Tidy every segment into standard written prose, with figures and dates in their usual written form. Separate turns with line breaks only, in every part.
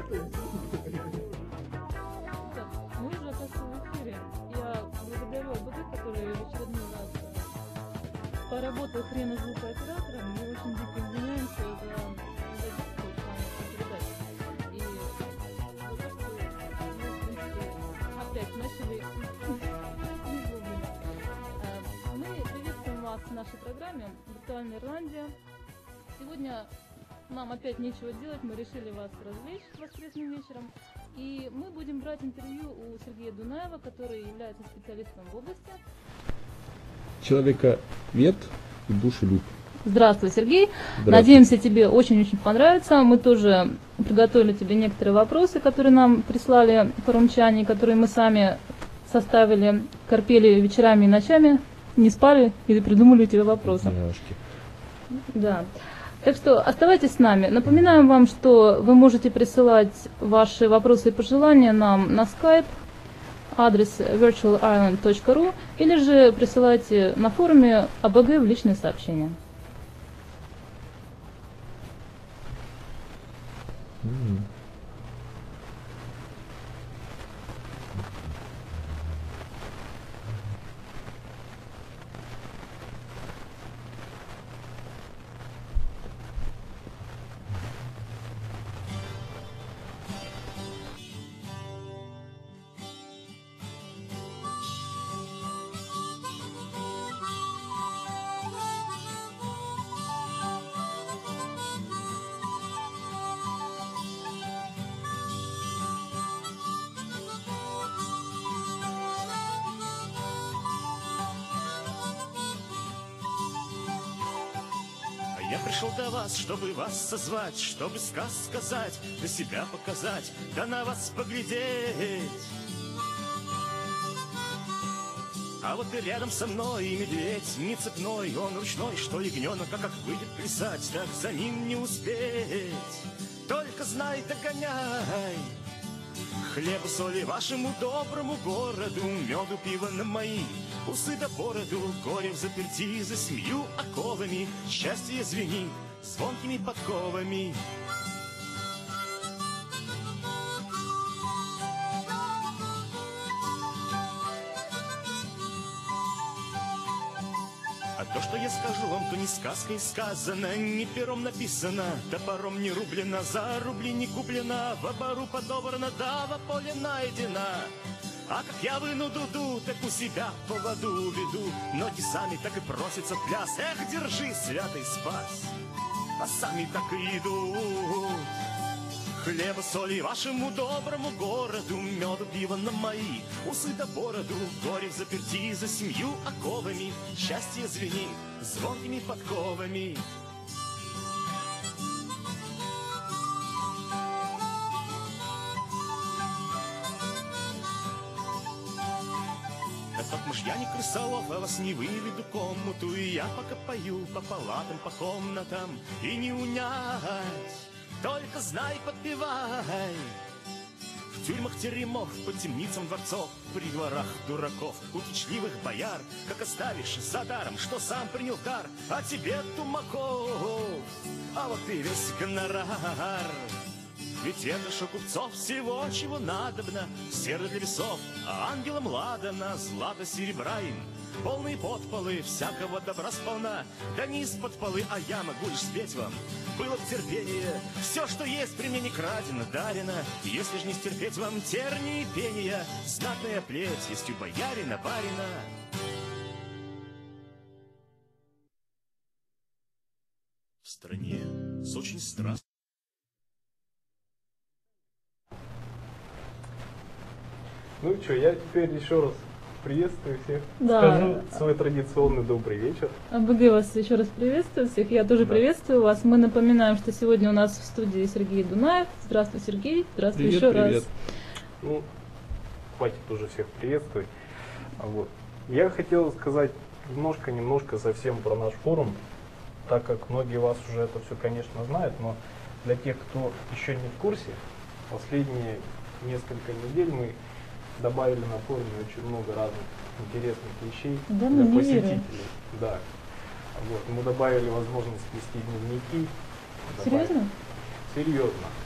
Мы уже, оказывается, в эфире. Я благодарю АБГ, который в очередной раз поработал хрена звукооператором. Мы очень дико извиняемся за задержку передачи. И за то, что мы, в принципе, опять начали не вовремя. Мы приветствуем вас в нашей программе «Виртуальная Ирландия». Сегодня нам опять нечего делать, мы решили вас развлечь воскресным вечером. И мы будем брать интервью у Сергея Дунаева, который является специалистом в области.
Человековед и душелюб.
Здравствуй, Сергей.
Здравствуй.
Надеемся, тебе очень-очень понравится. Мы тоже приготовили тебе некоторые вопросы, которые нам прислали форумчане, которые мы сами составили, корпели вечерами и ночами, не спали и придумали тебе вопросы.
Девушки.
Да. Так что оставайтесь с нами. Напоминаем вам, что вы можете присылать ваши вопросы и пожелания нам на Skype, адрес virtualireland.ru, или же присылайте на форуме АБГ в личные сообщения.
Я пришел до вас, чтобы вас созвать, чтобы сказ сказать, да себя показать, да на вас поглядеть. А вот и рядом со мной и медведь не цепной, он ручной, что ягненок, а как выйдет плясать, так за ним не успеть. Только знай, догоняй. Хлеба, соли вашему доброму городу, меду, пива на мои усы да бороду, горе в заперти за 7 оковами, счастье звенит звонкими подковами. А то, что я скажу вам, то не сказкой сказано, не пером написано, топором не рублено, за рубли не куплено, в обору подобрано, да во поле найдено. А как я выну дуду, так у себя поводу веду, ноги сами так и просятся в пляс. Эх, держи, святый спас, а сами так и идут. Хлеба, соли вашему доброму городу, меду, пива на мои усы да бороду, горе в заперти за 7 оковами, счастье звенит звонкими подковами. Да тот муж я не крысолов, а вас не выведу комнату, и я пока пою по палатам, по комнатам, и не унять. Только знай, подпевай. В тюрьмах теремов, по темницам дворцов, при дворах дураков, у кичливых бояр, как оставишь за даром, что сам принял дар, а тебе тумаков, а вот и весь гонорар. Ведь это ж у купцов всего, чего надобно, серы для весов, а ангелам ладано, злато серебра им, полные подполы, всякого добра сполна, да не из-под полы, а я могу лишь спеть вам. Было б терпение, все, что есть при мне не крадено, дарено, если ж не стерпеть вам тернии и пения, знатная плеть есть у боярина, барина. В стране с очень страстным.
Ну что, я теперь еще раз приветствую всех.
Да.
Скажу свой традиционный добрый вечер.
АБГ вас еще раз приветствую всех. Я тоже приветствую вас. Мы напоминаем, что сегодня у нас в студии Сергей Дунаев. Здравствуй, Сергей. Здравствуй
Привет,
еще
привет.
раз.
Ну, хватит уже всех приветствовать. Вот. Я хотел сказать немножко совсем про наш форум, так как многие вас уже это все, конечно, знают, но для тех, кто еще не в курсе, последние несколько недель мы добавили на форуме очень много разных интересных вещей
Да,
для
ну, не
посетителей.
верю.
Да. Вот. Мы добавили возможность вести дневники.
Серьезно?
Серьезно.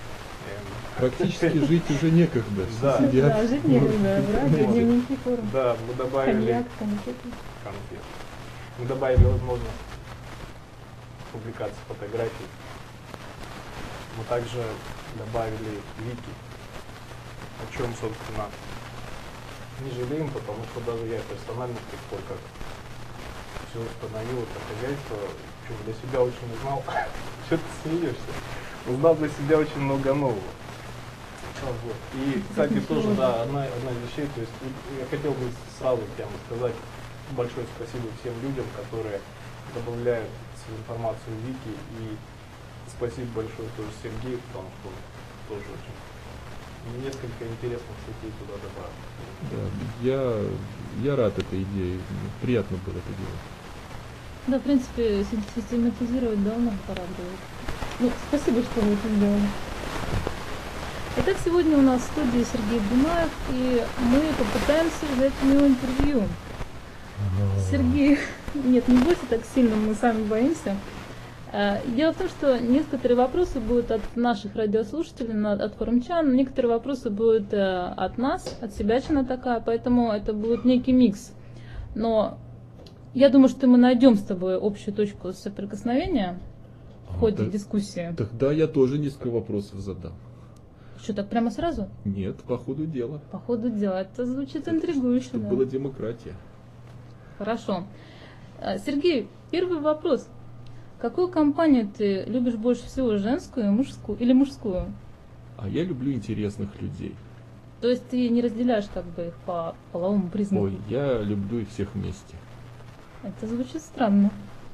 Практически жить уже некогда. Все
Да.
сидят.
Да, жить некогда. В радио,
Вот.
дневники, форум.
Да, мы добавили
Коньяк, конфеты.
конфет. Мы добавили возможность публикации фотографий. Мы также добавили вики, о чем, собственно, не жалеем, потому что даже я персонально с тех пор, как все установил это хозяйство, в общем, для себя очень узнал, что ты смеешься, узнал для себя очень много нового. Вот. И, кстати, тоже, да, одна из вещей, то есть я хотел бы сразу прямо сказать большое спасибо всем людям, которые добавляют свою информацию в Вики, и спасибо большое тоже Сергею, потому что он тоже очень несколько интересных статей туда добавил.
Да, я рад этой идее. Приятно было это делать.
Да, в принципе, систематизировать давно пора было. Ну, спасибо, что вы это сделали. Итак, сегодня у нас в студии Сергей Дунаев, и мы попытаемся взять у него интервью. Сергей, нет, не бойся так сильно, мы сами боимся. Дело в том, что некоторые вопросы будут от наших радиослушателей, от форумчан, некоторые вопросы будут от нас, от Себячина такая, поэтому это будет некий микс. Но я думаю, что мы найдем с тобой общую точку соприкосновения в ходе дискуссии.
Тогда я тоже несколько вопросов задам.
Что, так прямо сразу?
Нет, по ходу дела.
По ходу дела. Это звучит интригующе.
Чтобы
Да.
была демократия.
Хорошо. Сергей, первый вопрос. Какую компанию ты любишь больше всего, женскую, мужскую или мужскую?
А я люблю интересных людей.
То есть ты не разделяешь как бы их по половому признаку?
Ой, я люблю их всех вместе.
Это звучит странно.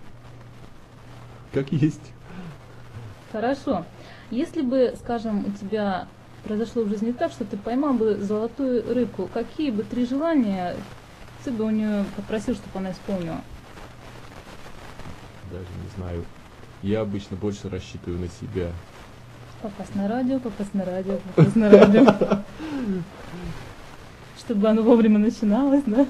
Как есть.
Хорошо. Если бы, скажем, у тебя произошло в жизни так, что ты поймал бы золотую рыбку, какие бы 3 желания ты бы у нее попросил, чтобы она исполнила?
Даже не знаю. Я обычно больше рассчитываю на себя.
Попасть на радио, попасть на радио, попасть на радио. Чтобы оно вовремя начиналось, да?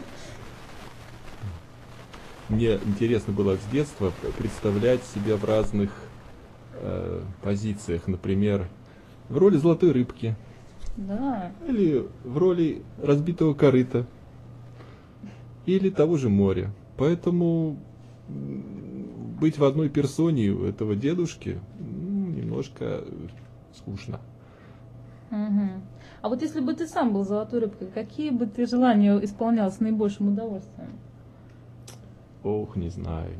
Мне интересно было с детства представлять себя в разных позициях. Например, в роли золотой рыбки.
Да.
Или в роли разбитого корыта. Или того же моря. Поэтому быть в одной персоне у этого дедушки немножко скучно.
Угу. А вот если бы ты сам был золотой рыбкой, какие бы ты желания исполнял с наибольшим удовольствием?
Ох, не знаю.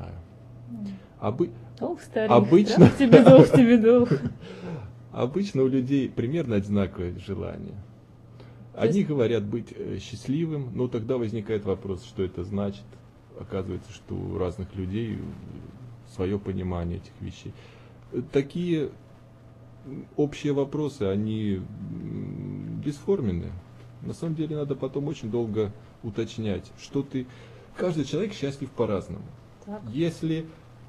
Ох, старик,
Обычно-
трах тебе долг, тебе долг.
Обычно у людей примерно одинаковые желания. Одни говорят быть счастливым, но тогда возникает вопрос, что это значит. Оказывается, что у разных людей свое понимание этих вещей. Такие общие вопросы, они бесформенные. На самом деле надо потом очень долго уточнять, что ты... Каждый человек счастлив по-разному.
Так.
Если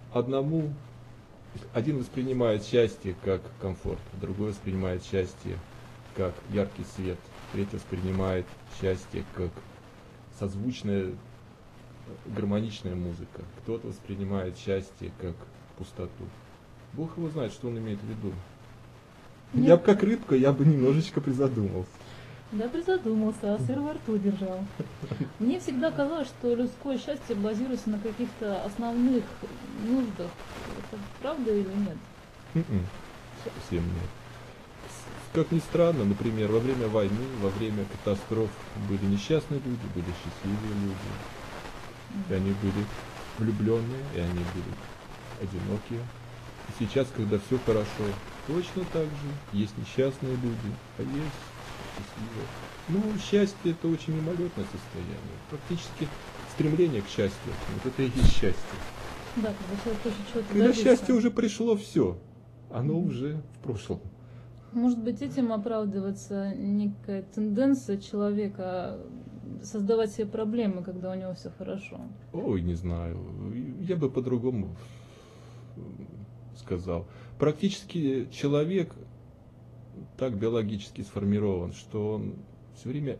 один воспринимает счастье как комфорт, другой воспринимает счастье как яркий свет, третий воспринимает счастье как созвучная гармоничная музыка, кто-то воспринимает счастье как пустоту. Бог его знает, что он имеет в виду.
Нет.
Я бы как рыбка, я бы немножечко призадумался.
Да, призадумался, а сыр во рту держал. Мне всегда казалось, что людское счастье базируется на каких-то основных нуждах. Это правда или нет?
Совсем нет. Как ни странно, например, во время войны, во время катастроф были несчастные люди, были счастливые люди. И они были влюбленные, и они были одинокие. И сейчас, когда все хорошо, точно так же есть несчастные люди, а есть счастливые. Ну, счастье — это очень мимолетное состояние. Практически стремление к счастью. Вот это и есть счастье.
Да, когда человек хочет чего-то
Когда
добиться.
счастье уже пришло, все. Оно уже в прошлом.
Может быть, этим оправдывается некая тенденция человека создавать себе проблемы, когда у него все хорошо.
Ой, не знаю. Я бы по-другому сказал. Практически человек так биологически сформирован, что он все время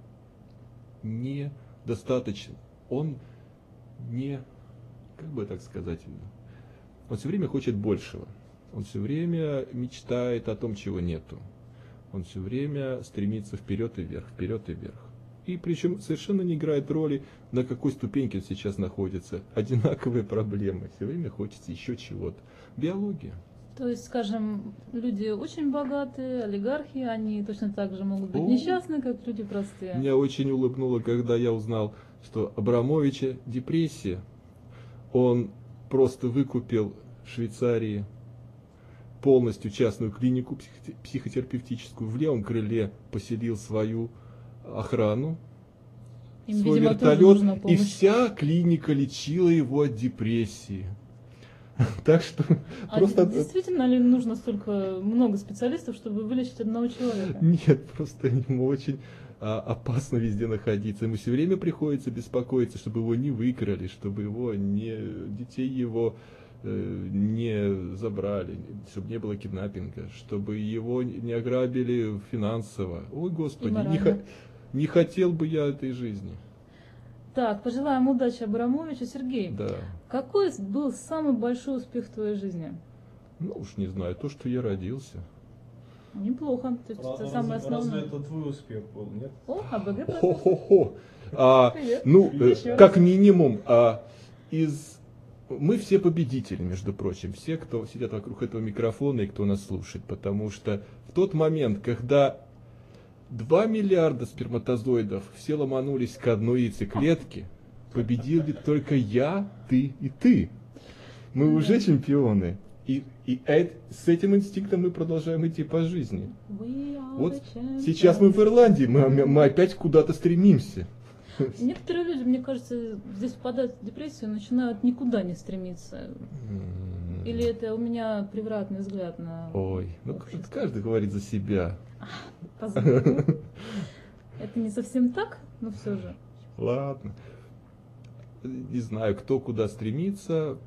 недостаточен. Он не, как бы так сказать, он все время хочет большего. Он все время мечтает о том, чего нету. Он все время стремится вперед и вверх, вперед и вверх. И причем совершенно не играет роли, на какой ступеньке он сейчас находится. Одинаковые проблемы. Все время хочется еще чего-то. Биология.
То есть, скажем, люди очень богатые, олигархи, они точно так же могут быть несчастны, как люди простые.
Меня очень улыбнуло, когда я узнал, что Абрамовича депрессия. Он просто выкупил в Швейцарии полностью частную клинику психотерапевтическую. В левом крыле поселил свою охрану,
Им,
свой
видимо, тоже нужна
вертолет, и
помощь.
вся клиника лечила его от депрессии. Так что просто...
Действительно ли нужно столько много специалистов, чтобы вылечить одного человека?
Нет, просто ему очень опасно везде находиться. Ему все время приходится беспокоиться, чтобы его не выкрали, чтобы его детей его не забрали, чтобы не было киднаппинга, чтобы его не ограбили финансово. Ой, Господи, не хотел бы я этой жизни.
Так, пожелаем удачи Абрамовичу. Сергей,
Да.
какой был самый большой успех в твоей жизни?
Ну уж не знаю, то, что я родился.
Неплохо. То есть это самое
Разве
основное.
это твой успех был, нет?
О, АБГ процесс.
Хо-хо-хо.
Привет.
Ну,
Еще
как
раз.
минимум, мы все победители, между прочим, все, кто сидят вокруг этого микрофона и кто нас слушает, потому что в тот момент, когда 2 миллиарда сперматозоидов все ломанулись к одной яйцеклетке, победили только я, ты и ты. Мы уже чемпионы. И с этим инстинктом мы продолжаем идти по жизни.
We are
Вот
the champions.
сейчас мы в Ирландии, мы опять куда-то стремимся.
Некоторые люди, мне кажется, здесь впадают в депрессию и начинают никуда не стремиться. Или это у меня превратный взгляд на
Ой, ну
общество?
каждый говорит за себя.
Позволь. Это не совсем так, но все же.
Ладно. Не знаю, кто куда стремится,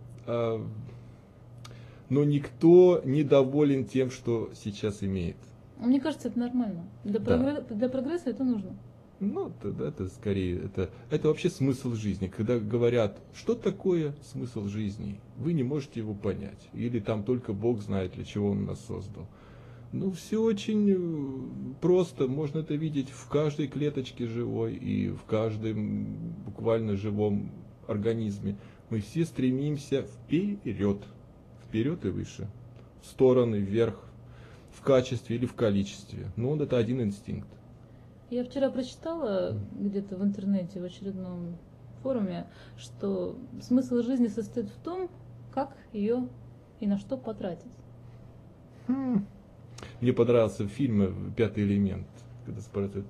но никто не доволен тем, что сейчас имеет.
Мне кажется, это нормально. Для прогресса это нужно.
Ну, это скорее, это вообще смысл жизни. Когда говорят, что такое смысл жизни, вы не можете его понять. Или там только Бог знает, для чего Он нас создал. Ну, все очень просто. Можно это видеть в каждой клеточке живой и в каждом буквально живом организме. Мы все стремимся вперед. Вперед и выше. В стороны, вверх. В качестве или в количестве. Но это один инстинкт.
Я вчера прочитала где-то в интернете, в очередном форуме, что смысл жизни состоит в том, как ее и на что потратить.
Мне понравился фильм «Пятый элемент», когда спрашивают,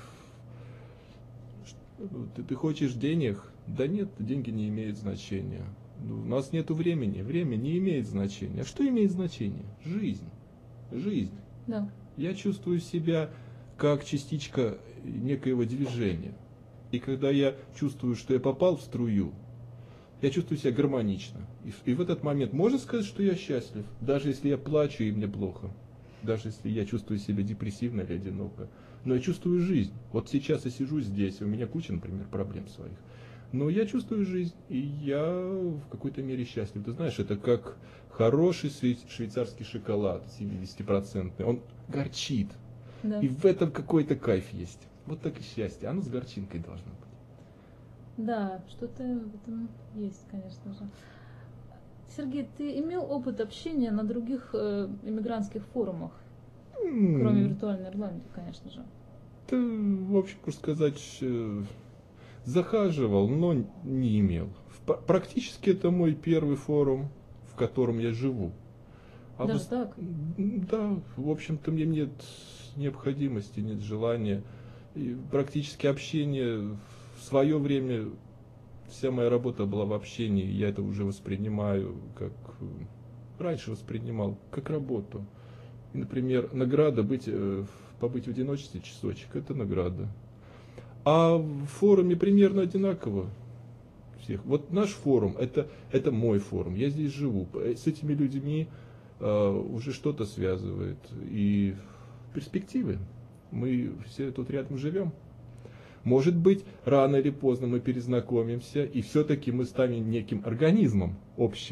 ты хочешь денег? Да нет, деньги не имеют значения. У нас нет времени, время не имеет значения. А что имеет значение? Жизнь. Жизнь.
Да.
Я чувствую себя как частичка некоего движения. И когда я чувствую, что я попал в струю, я чувствую себя гармонично. И в этот момент можно сказать, что я счастлив, даже если я плачу и мне плохо. Даже если я чувствую себя депрессивно или одиноко. Но я чувствую жизнь. Вот сейчас я сижу здесь, у меня куча, например, проблем своих. Но я чувствую жизнь, и я в какой-то мере счастлив. Ты знаешь, это как хороший швейцарский шоколад, 70%. Он горчит.
Да.
И в этом какой-то кайф есть. Вот так и счастье. Оно с горчинкой должно быть.
Да, что-то в этом есть, конечно же. Сергей, ты имел опыт общения на других иммигрантских форумах, кроме виртуальной Ирландии, конечно же?
Да, в общем, можно сказать, захаживал, но не имел. Практически это мой первый форум, в котором я живу.
Даже так?
Да, в общем-то, мне нет необходимости, нет желания. И практически общение в свое время, вся моя работа была в общении, я это уже воспринимаю, как раньше воспринимал, как работу. И, например, награда побыть в одиночестве часочек, это награда. А в форуме примерно одинаково всех. Вот наш форум, это мой форум, я здесь живу. С этими людьми уже что-то связывает. И перспективы. Мы все тут рядом живем. Может быть, рано или поздно мы перезнакомимся, и все-таки мы станем неким организмом общим.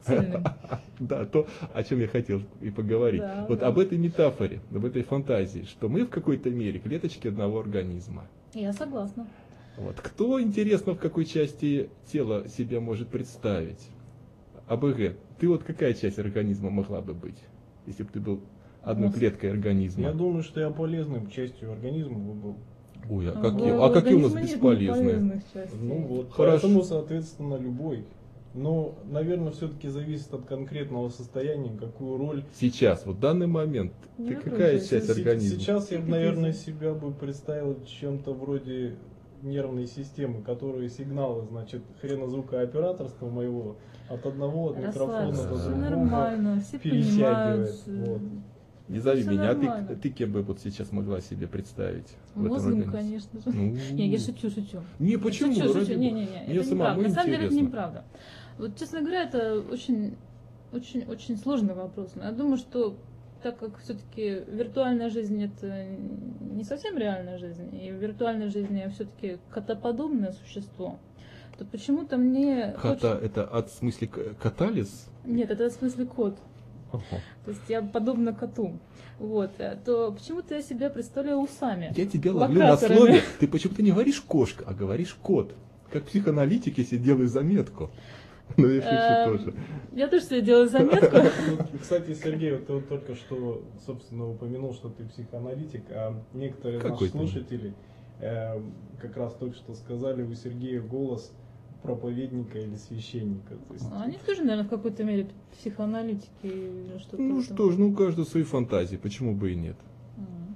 цельным.
Да, то, о чем я хотел и поговорить.
Да,
Вот
да.
об этой метафоре, об этой фантазии, что мы в какой-то мере клеточки одного организма.
Я согласна.
Вот. Кто, интересно, в какой части тела себя может представить? АБГ, ты вот какая часть организма могла бы быть, если бы ты был одной
Мозг.
клеткой организма?
Я думаю, что я полезным частью организма бы был.
Ой,
В
какие у нас
организме нет
бесполезные?
неполезных частей.
Ну вот,
Хорошо.
поэтому, соответственно, любой. Но, наверное, все-таки зависит от конкретного состояния, какую роль.
Сейчас, вот в данный момент,
Не
какая
выкручивайся.
часть организма?
Сейчас я бы,
Психотизм.
наверное, себя бы представил чем-то вроде нервной системы, которые сигналы, значит, хренозвукооператорства моего от одного от микрофона
Расслабься,
до
все
другого
нормально, все
перетягивает.
понимают.
Вот.
Не зови
Всё
меня,
нормально.
ты кем бы вот сейчас могла себе представить? в этом
Мозгом,
организме?
конечно же.
Ну,
Не, я шучу.
Не, почему?
Шучу.
Ради бога.
Не,
Мне
это
самому
неправда. На самом деле это
интересно.
неправда. Вот, честно говоря, это очень сложный вопрос. Но я думаю, что так как все-таки виртуальная жизнь это не совсем реальная жизнь, и в виртуальной жизни я все-таки котоподобное существо, то почему-то мне
Кота, это от в смысле катализ?
Нет, это в смысле кот.
Ага.
То есть я подобна коту. Вот. То почему-то я себя представляю усами.
Я тебя ловлю на
Локаторами.
слове, ты почему-то не говоришь кошка, а говоришь кот. Как психоаналитик, если делаю заметку. Ну, я шучу тоже.
Я тоже себе делаю заметку.
Вот, кстати, Сергей, вот ты вот только что, собственно, упомянул, что ты психоаналитик, а некоторые
Какой
наши
ты?
слушатели как раз только что сказали у Сергея голос проповедника или священника. То есть,
Они тоже, наверное, в какой-то мере психоаналитики или что-то.
Ну
в этом.
что ж, ну у каждого свои фантазии, почему бы и нет.
М.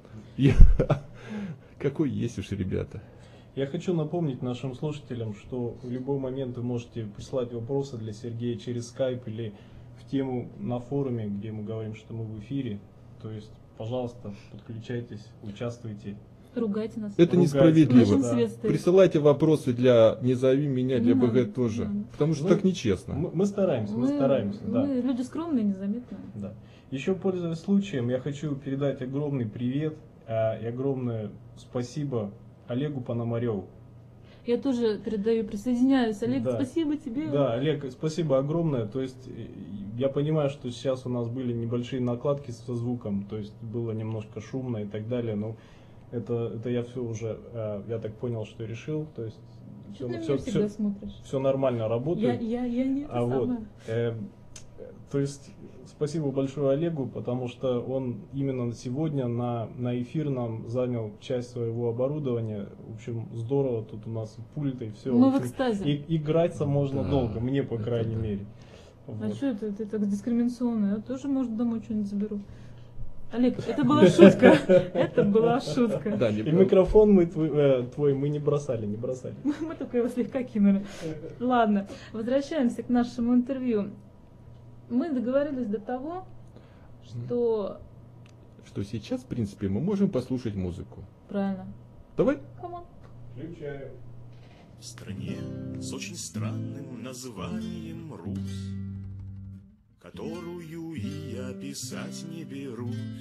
Какой есть уж, ребята.
Я хочу напомнить нашим слушателям, что в любой момент вы можете прислать вопросы для Сергея через Skype или в тему на форуме, где мы говорим, что мы в эфире. То есть, пожалуйста, подключайтесь, участвуйте.
Ругайте нас.
Это
Ругайте.
несправедливо.
Нашим
Да.
свет стоит.
Присылайте вопросы для «Не зови меня», для
Не
БГ
надо,
тоже.
не надо.
Потому что
Ну,
так нечестно.
Мы стараемся, мы стараемся, да.
Мы люди скромные, незаметные.
Да. Еще, пользуясь случаем, я хочу передать огромный привет и огромное спасибо Олегу Пономареву.
Я тоже передаю, присоединяюсь. Олег,
Да.
спасибо тебе.
Да, Олег, спасибо огромное. То есть я понимаю, что сейчас у нас были небольшие накладки со звуком, то есть было немножко шумно и так далее, но это я все уже, я так понял, что решил. То есть
Что ты на меня всегда смотришь?
все нормально работает.
Я не это
А вот,
самое.
то есть спасибо большое Олегу, потому что он именно сегодня на эфир нам занял часть своего оборудования. В общем, здорово, тут у нас пульт и все.
Мы в экстазе.
И играться можно
Да,
долго, мне по
это
крайней
да.
мере.
А
Вот.
что это? Ты так дискриминационно. Я тоже, может, домой что-нибудь заберу. Олег, это была шутка. Это была шутка.
Да, не
И микрофон мы твой мы не бросали.
Мы только его слегка кинули. Ладно, возвращаемся к нашему интервью. Мы договорились до того, что...
Что сейчас, в принципе, мы можем послушать музыку.
Правильно.
Давай.
Come on.
Включаем.
В стране с очень странным названием Русь, которую и описать не берусь.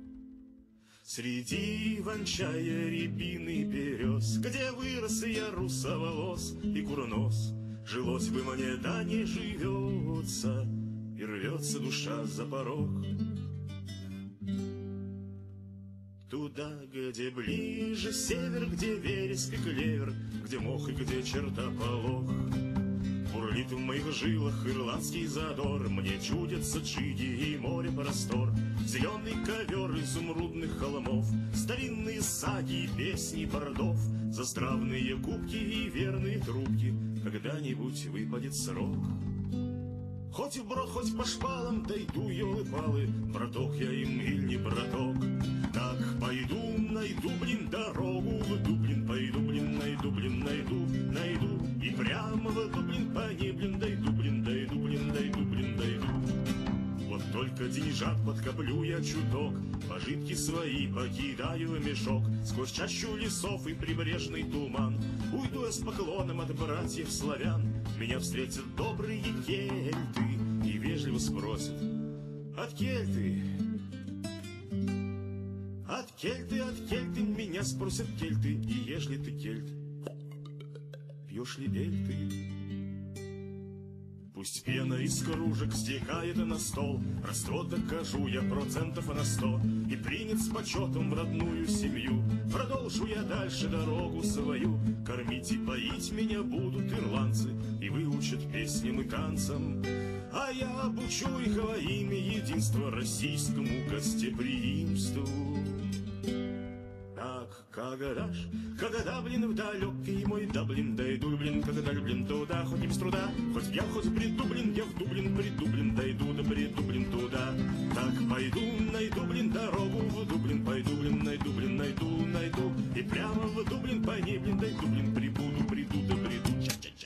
Среди иван-чая, рябины, берез, где вырос я русоволос и курнос, жилось бы мне, да не живется, и рвется душа за порог. Туда, где ближе север, где вереск и клевер, где мох и где чертополох. Бурлит в моих жилах ирландский задор, мне чудятся джиги и море простор. Зеленый ковер изумрудных холмов, старинные саги и песни бордов, застравные кубки и верные трубки, когда-нибудь выпадет срок. Хоть вброд, хоть по шпалам дойду, елы-палы, браток я им или не браток. Так пойду, найду, блин, дорогу в Дублин, пойду, блин, найду, и прямо в Дублин по ней, блин, дойду, блин, дойду. Вот только деньжат подкоплю я чуток, пожитки свои покидаю в мешок, сквозь чащу лесов и прибрежный туман уйду я с поклоном от братьев славян. Меня встретят добрые кельты и вежливо спросят: от кельты? От кельты меня спросят кельты, и ежели ты кельт, пьешь ли эль ты? Пусть пена из кружек стекает на стол, растрат докажу я процентов на 100, и принят с почетом в родную семью. Продолжу я дальше дорогу свою, кормить и поить меня будут ирландцы, и выучат песням и танцам. А я обучу их во имя единства российскому гостеприимству. Так, когда, блин, в далекий мой Даблин дойду, блин, когда, блин, туда, хоть и без труда, хоть я хоть бреду, блин, я в Дублин приду, блин, дойду, да бреду, блин, туда. Так пойду, найду, блин, дорогу в Дублин, пойду, блин, найду, и прямо в Дублин по ней, блин, дойду, блин, прибуду, приду, да бреду, ча-ча-ча.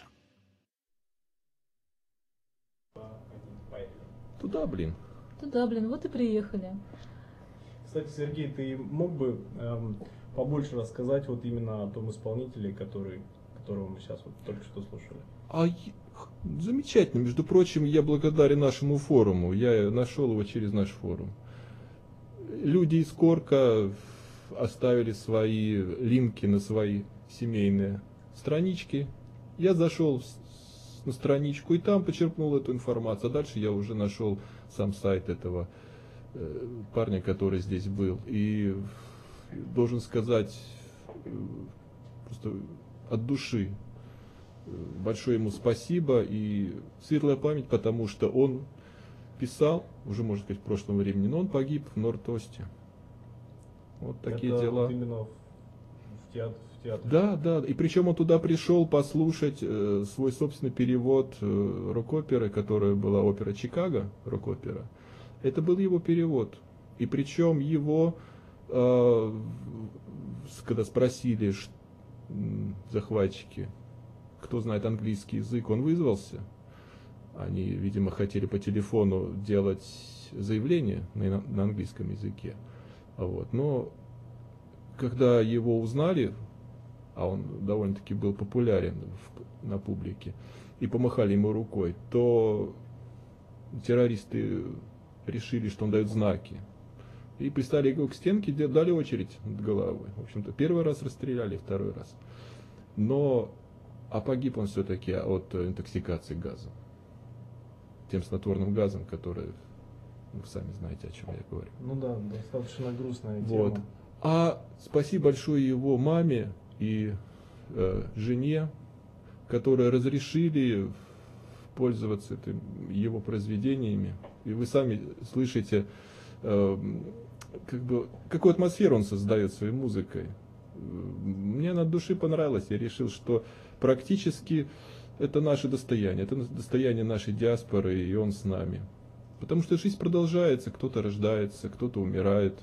Туда, блин.
Туда, блин, вот и приехали.
Кстати, Сергей, ты мог бы побольше рассказать вот именно о том исполнителе, которого мы сейчас вот только что слушали?
Замечательно. Между прочим, я благодарен нашему форуму. Я нашел его через наш форум. Люди из Корка оставили свои линки на свои семейные странички. Я зашел на страничку и там почерпнул эту информацию. А дальше я уже нашел сам сайт этого парня, который здесь был. И должен сказать просто от души большое ему спасибо и светлая память, потому что он писал, уже можно сказать в прошлом времени, но он погиб в Норд-Осте. Вот такие
Это
дела.
Вот именно в театре.
Да, и причем он туда пришел послушать свой собственный перевод рок-оперы, которая была опера Чикаго, рок-опера. Это был его перевод. И причем его, когда спросили захватчики, кто знает английский язык, он вызвался. Они, видимо, хотели по телефону делать заявление на английском языке. Вот. Но когда его узнали, а он довольно-таки был популярен на публике, и помахали ему рукой, то террористы решили, что он дает знаки. И пристали его к стенке, дали очередь над головой. В общем-то, первый раз расстреляли, второй раз. А погиб он все-таки от интоксикации газом. Тем снотворным газом, который, вы сами знаете, о чем я говорю.
Ну да, достаточно грустная тема.
Вот. А спасибо большое его маме и жене, которые разрешили пользоваться его произведениями. И вы сами слышите, какую атмосферу он создает своей музыкой. Мне она от души понравилось. Я решил, что практически это наше достояние, это достояние нашей диаспоры, и он с нами. Потому что жизнь продолжается, кто-то рождается, кто-то умирает,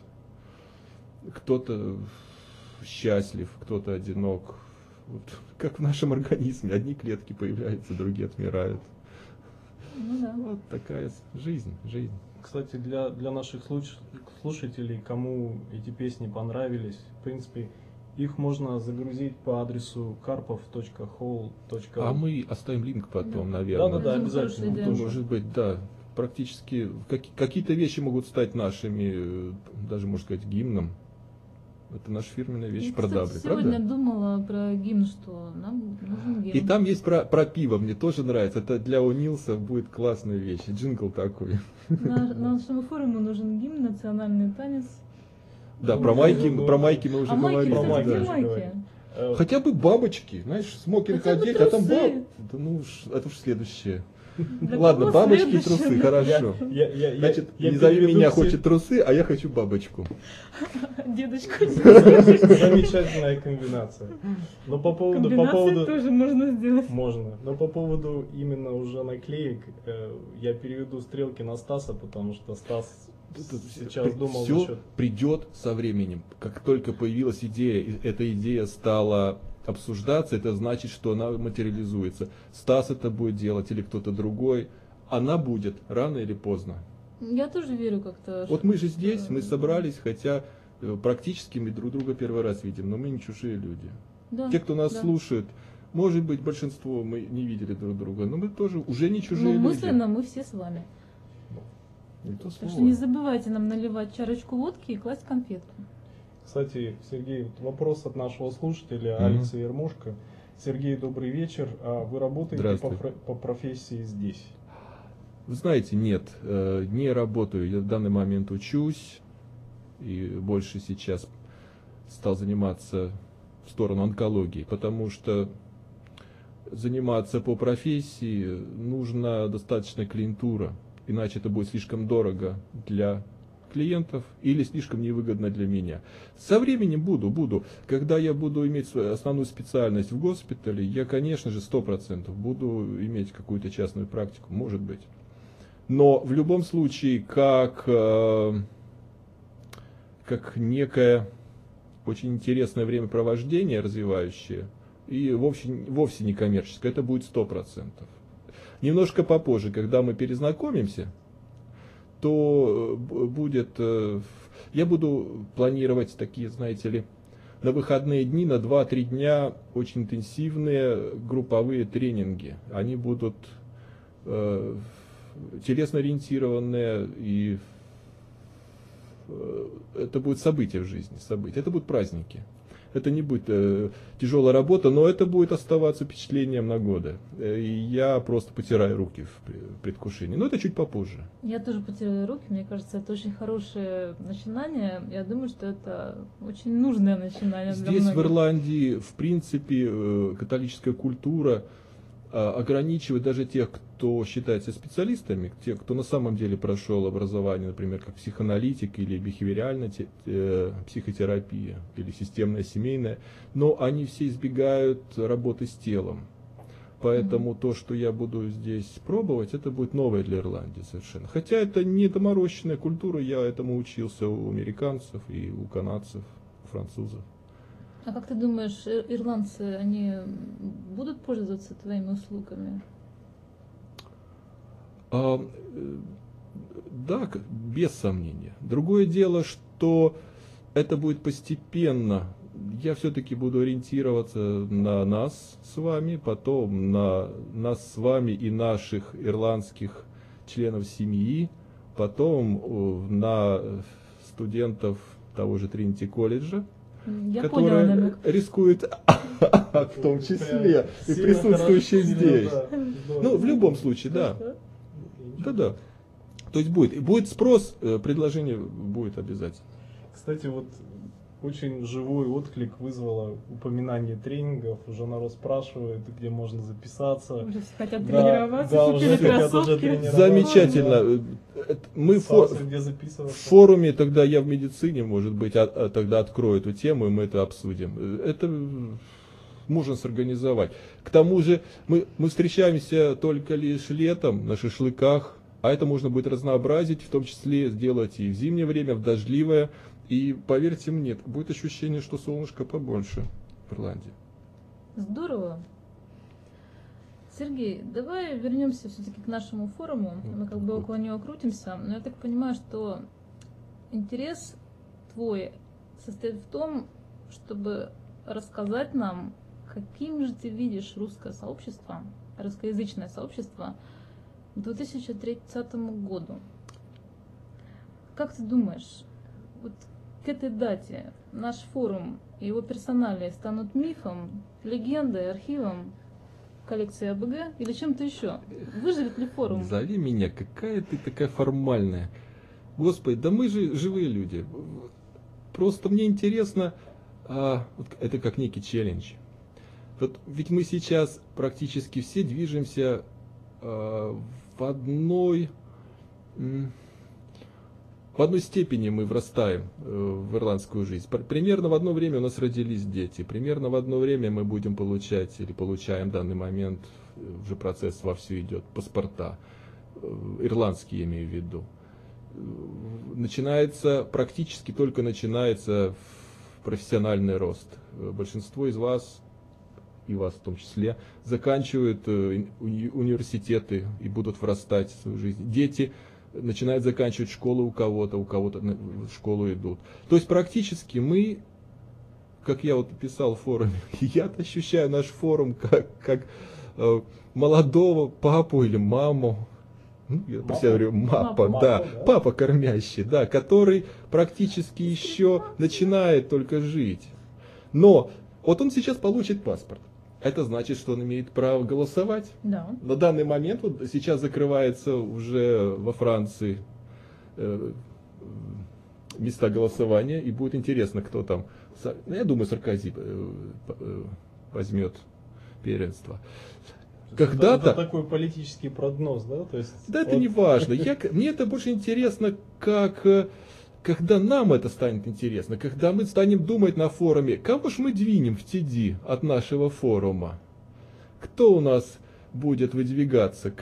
кто-то счастлив, кто-то одинок. Вот, как в нашем организме. Одни клетки появляются, другие отмирают.
Ну да.
Вот такая жизнь.
Кстати, для наших слушателей, кому эти песни понравились, в принципе, их можно загрузить по адресу karpov.hall.ru.
А мы оставим линк потом, наверное.
Да, обязательно.
Тоже.
Может быть, да. Практически какие-то вещи могут стать нашими, даже, можно сказать, гимном. Это наша фирменная вещь,
Я,
про
кстати,
Дабли,
сегодня
правда?
думала про гимн, что нам нужен гимн.
И там есть про пиво, мне тоже нравится. Это для Унилса будет классная вещь. Джингл такой.
Нашему форуму нужен гимн, национальный танец.
Да, про майки мы уже
А майки,
говорили.
кстати,
да.
где майки?
Хотя бы бабочки, знаешь, смокинг
Хотя бы
одеть, а там
трусы.
это уж следующее.
Для
Ладно,
кого
бабочки и
следующее?
трусы, хорошо. Значит, не зови
переведу
меня,
все-
хочет трусы, а я хочу бабочку.
Дедочку.
Замечательная комбинация. Но по поводу
Комбинации тоже можно сделать.
можно. Но по поводу именно уже наклеек, я переведу стрелки на Стаса, потому что Стас сейчас думал
Все
насчет...
придет со временем. Как только появилась идея, и эта идея стала обсуждаться, это значит, что она материализуется. Стас это будет делать или кто-то другой. Она будет рано или поздно.
Я тоже верю как-то.
Вот
что-
мы же здесь, мы собрались, хотя практически мы друг друга первый раз видим, но мы не чужие люди.
Да,
Те, кто нас
да.
слушает, может быть, большинство мы не видели друг друга, но мы тоже уже не чужие
Но
люди.
мысленно мы все с вами.
Не то
Так
слово.
что не забывайте нам наливать чарочку водки и класть конфетку.
Кстати, Сергей, вот вопрос от нашего слушателя
Мгм.
Алекса Ермошко. Сергей, добрый вечер. А вы работаете
Здравствуй.
по профессии здесь?
Вы знаете, нет, не работаю. Я в данный момент учусь и больше сейчас стал заниматься в сторону онкологии, потому что заниматься по профессии нужна достаточная клиентура, иначе это будет слишком дорого для клиентов или слишком невыгодно для меня. Со временем буду. Когда я буду иметь свою основную специальность в госпитале, я, конечно же, 100% буду иметь какую-то частную практику, может быть. Но в любом случае, как некое очень интересное времяпровождение развивающее, и вовсе не коммерческое, это будет 100%. Немножко попозже, когда мы перезнакомимся, то будет, я буду планировать такие, знаете ли, на выходные дни, на 2-3 дня очень интенсивные групповые тренинги. Они будут телесно ориентированные, и это будет событие в жизни, событие. Это будут праздники. Это не будет тяжелая работа, но это будет оставаться впечатлением на годы. И я просто потираю руки в предвкушении. Но это чуть попозже.
Я тоже потеряла руки. Мне кажется, это очень хорошее начинание. Я думаю, что это очень нужное начинание для
Здесь,
многих.
в Ирландии, в принципе, католическая культура ограничивает даже тех, кто считается специалистами, тех, кто на самом деле прошел образование, например, как психоаналитик или бихевиоральная психотерапия, или системная семейная, но они все избегают работы с телом. Поэтому то, что я буду здесь пробовать, это будет новое для Ирландии совершенно. Хотя это не доморощенная культура, я этому учился у американцев и у канадцев, у французов.
А как ты думаешь, ирландцы, они будут пользоваться твоими услугами?
Да, без сомнения. Другое дело, что это будет постепенно. Я все-таки буду ориентироваться на нас с вами, потом на нас с вами и наших ирландских членов семьи, потом на студентов того же Тринити колледжа,
Я
которые
поняла,
рискуют, в том числе, и присутствующие здесь. Ну, в любом случае, да. Да. То есть будет спрос, предложение будет обязательно.
Кстати, вот очень живой отклик вызвало упоминание тренингов. Уже народ спрашивает, где можно записаться.
Уже все хотят
Да,
тренироваться,
да,
купили
уже хотят
кроссовки.
уже тренироваться.
Замечательно. Мы
Где
в
записываться.
форуме, тогда я в медицине, может быть, тогда открою эту тему, и мы это обсудим. Это можно сорганизовать. К тому же мы встречаемся только лишь летом на шашлыках, а это можно будет разнообразить, в том числе сделать и в зимнее время, в дождливое. И поверьте мне, будет ощущение, что солнышко побольше в Ирландии.
Здорово. Сергей, давай вернемся все-таки к нашему форуму. Мы как бы около него крутимся. Но я так понимаю, что интерес твой состоит в том, чтобы рассказать нам, каким же ты видишь русское сообщество, русскоязычное сообщество к 2030 году. Как ты думаешь, вот к этой дате наш форум и его персоналии станут мифом, легендой, архивом коллекции АБГ или чем-то еще? Выживет ли форум?
Зови меня, какая ты такая формальная. Господи, да мы же живые люди. Просто мне интересно, вот это как некий челлендж. Вот ведь мы сейчас практически все движемся в одной степени мы врастаем в ирландскую жизнь. Примерно в одно время у нас родились дети. Примерно в одно время мы будем получать или получаем в данный момент, уже процесс вовсю идет, паспорта. Ирландские, я имею в виду. Практически только начинается профессиональный рост. Большинство из вас, и вас в том числе, заканчивают университеты и будут врастать в свою жизнь. Дети начинают заканчивать школу у кого-то в школу идут. То есть практически мы, как я вот писал в форуме, я ощущаю наш форум как молодого папу или маму, я про себя говорю, папа кормящий, да, который практически еще начинает только жить. Но вот он сейчас получит паспорт. это значит, что он имеет право голосовать.
Да.
На данный момент, вот сейчас закрывается уже во Франции места голосования, и будет интересно, кто там. Я думаю, Саркози возьмет первенство. Когда-то...
Это такой политический прогноз, да? То есть,
Да, это не важно. Мне это больше интересно, когда нам это станет интересно, когда мы станем думать на форуме, кого ж мы двинем в TD от нашего форума? Кто у нас будет выдвигаться,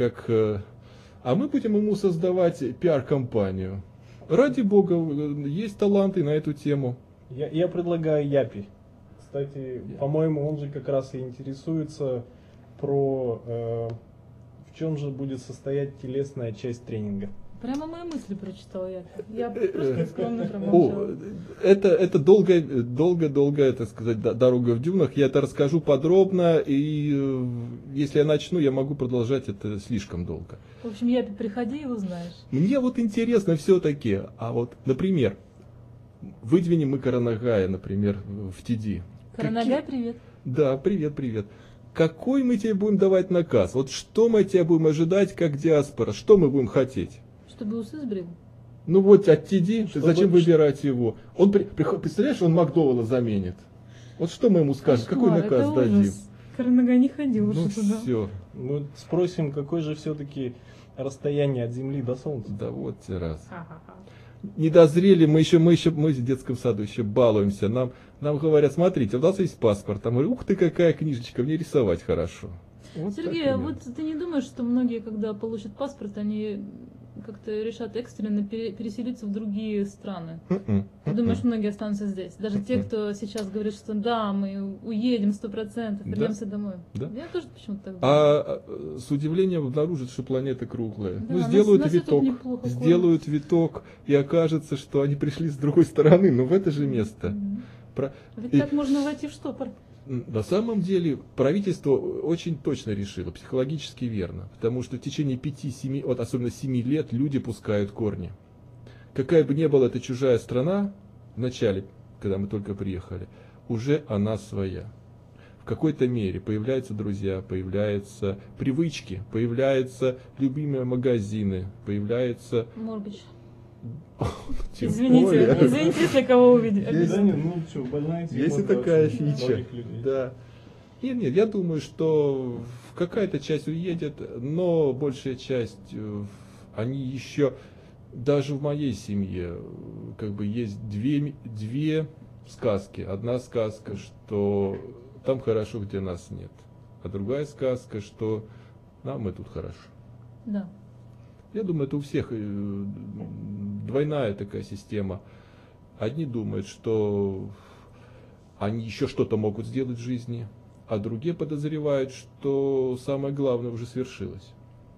а мы будем ему создавать пиар-компанию. Ради бога, есть таланты на эту тему.
Я предлагаю Япи. Кстати, по-моему, он же как раз и интересуется в чем же будет состоять телесная часть тренинга.
Прямо мои мысли прочитал я. Я просто скромно промолчала.
Это долго, так сказать, дорога в дюнах. Я это расскажу подробно, и если я начну, я могу продолжать это слишком долго.
В общем, я приходи и узнаешь.
Мне вот интересно все-таки, а вот, например, выдвинем мы Коронагая, например, в TD.
Коронагай, привет.
Да, привет. Какой мы тебе будем давать наказ? Вот что мы от тебя будем ожидать, как диаспора? Что мы будем хотеть?
Чтобы усы сбрил.
Ну вот от TD, зачем выбирать его? Он представляешь, он Макдовелла заменит. Вот что мы ему скажем? Какой наказ дадим?
Коронагай не ходил
Ну
уже туда.
все.
Мы спросим, какое же все-таки расстояние от Земли до Солнца.
Да вот те раз.
Ха-ха-ха.
Не дозрели, мы в детском саду еще балуемся. Нам говорят, смотрите, у нас есть паспорт. Там говорю, ух ты, какая книжечка, мне рисовать хорошо. Вот
Сергей, а вот ты не думаешь, что многие, когда получат паспорт, они как-то решат экстренно переселиться в другие страны? Ты думаешь, многие останутся здесь? Даже те, кто сейчас говорит, что да, мы уедем 100%, вернемся домой.
Да.
Я тоже почему-то так думаю.
А с удивлением обнаружат, что планета круглая.
Да,
Ну, сделают
нас и тут
виток,
неплохо
сделают виток, и окажется, что они пришли с другой стороны, но в это же место.
Ведь так можно войти в штопор.
На самом деле правительство очень точно решило, психологически верно, потому что в течение 5-7, вот особенно 7 лет люди пускают корни. Какая бы ни была эта чужая страна, в начале, когда мы только приехали, уже она своя. В какой-то мере появляются друзья, появляются привычки, появляются любимые магазины, появляются...
Морбич.
Тем
Извините,
более.
если кого увидели.
Есть-
Да нет, ну что, больная тема
Есть и
для
такая
очень
фича.
многих людей.
Да. Нет, я думаю, что какая-то часть уедет, но большая часть, они еще, даже в моей семье, как бы есть две сказки. Одна сказка, что там хорошо, где нас нет. А другая сказка, что нам и тут хорошо.
Да.
Я думаю, это у всех двойная такая система. Одни думают, что они еще что-то могут сделать в жизни, а другие подозревают, что самое главное уже свершилось.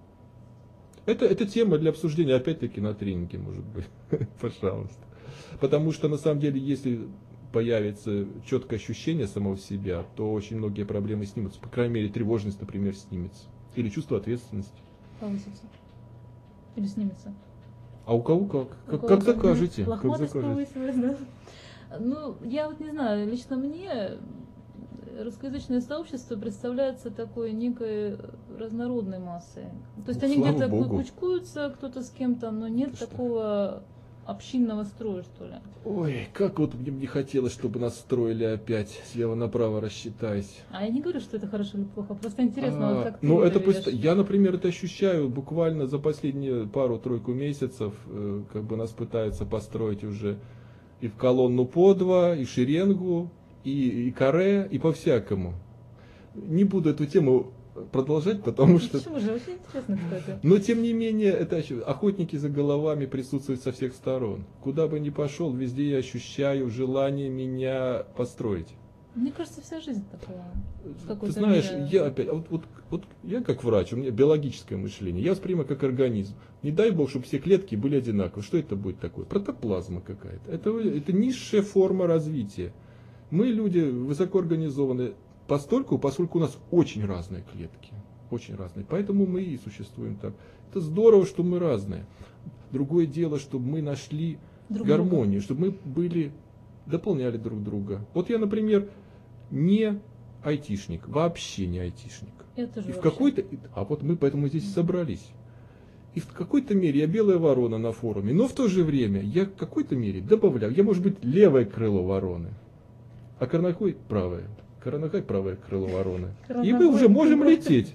Это тема для обсуждения, опять-таки, на тренинге, может быть. Пожалуйста. Потому что, на самом деле, если появится четкое ощущение самого себя, то очень многие проблемы снимутся. По крайней мере, тревожность, например, снимется. Или чувство ответственности.
Повысится. Или снимется.
А у кого как? Как закажете? Как
Лохматость
закажете?
повысилась, да. Ну, я вот не знаю, лично мне русскоязычное сообщество представляется такой некой разнородной массой. То есть они
Слава
где-то
Богу.
кучкуются, кто-то с кем-то, но нет
Ты что?
такого общинного строя, что ли.
Ой, как вот мне не хотелось, чтобы нас строили опять, слева направо рассчитаясь.
А я не говорю, что это хорошо или плохо, просто интересно, вот как ты
Ну,
это
это
видишь.
я, например, это ощущаю буквально за последние пару-тройку месяцев, как бы нас пытаются построить уже и в колонну по два, и шеренгу, и каре, и по-всякому. Не буду эту тему продолжать, потому что...
Почему же? Очень интересно, кстати.
Но, тем не менее, это охотники за головами присутствуют со всех сторон. Куда бы ни пошел, везде я ощущаю желание меня построить.
Мне кажется, вся жизнь такая. В
Ты
какой-то
знаешь,
мере.
я опять, вот я как врач, у меня биологическое мышление, я воспринимаю как организм. Не дай бог, чтобы все клетки были одинаковы. Что это будет такое? Протоплазма какая-то. Это низшая форма развития. Мы люди высокоорганизованные, поскольку у нас очень разные клетки. Очень разные. Поэтому мы и существуем так. Это здорово, что мы разные. Другое дело, чтобы мы нашли
Друг
гармонию, чтобы мы дополняли друг друга. Вот я, например, не айтишник, вообще не айтишник.
Я тоже
И в
вообще.
какой-то, а вот мы поэтому здесь и собрались. И в какой-то мере я белая ворона на форуме, но в то же время я в какой-то мере добавляю, я может быть левое крыло вороны, а Карнахой правое. Карнахай правое крыло вороны. И мы уже можем лететь.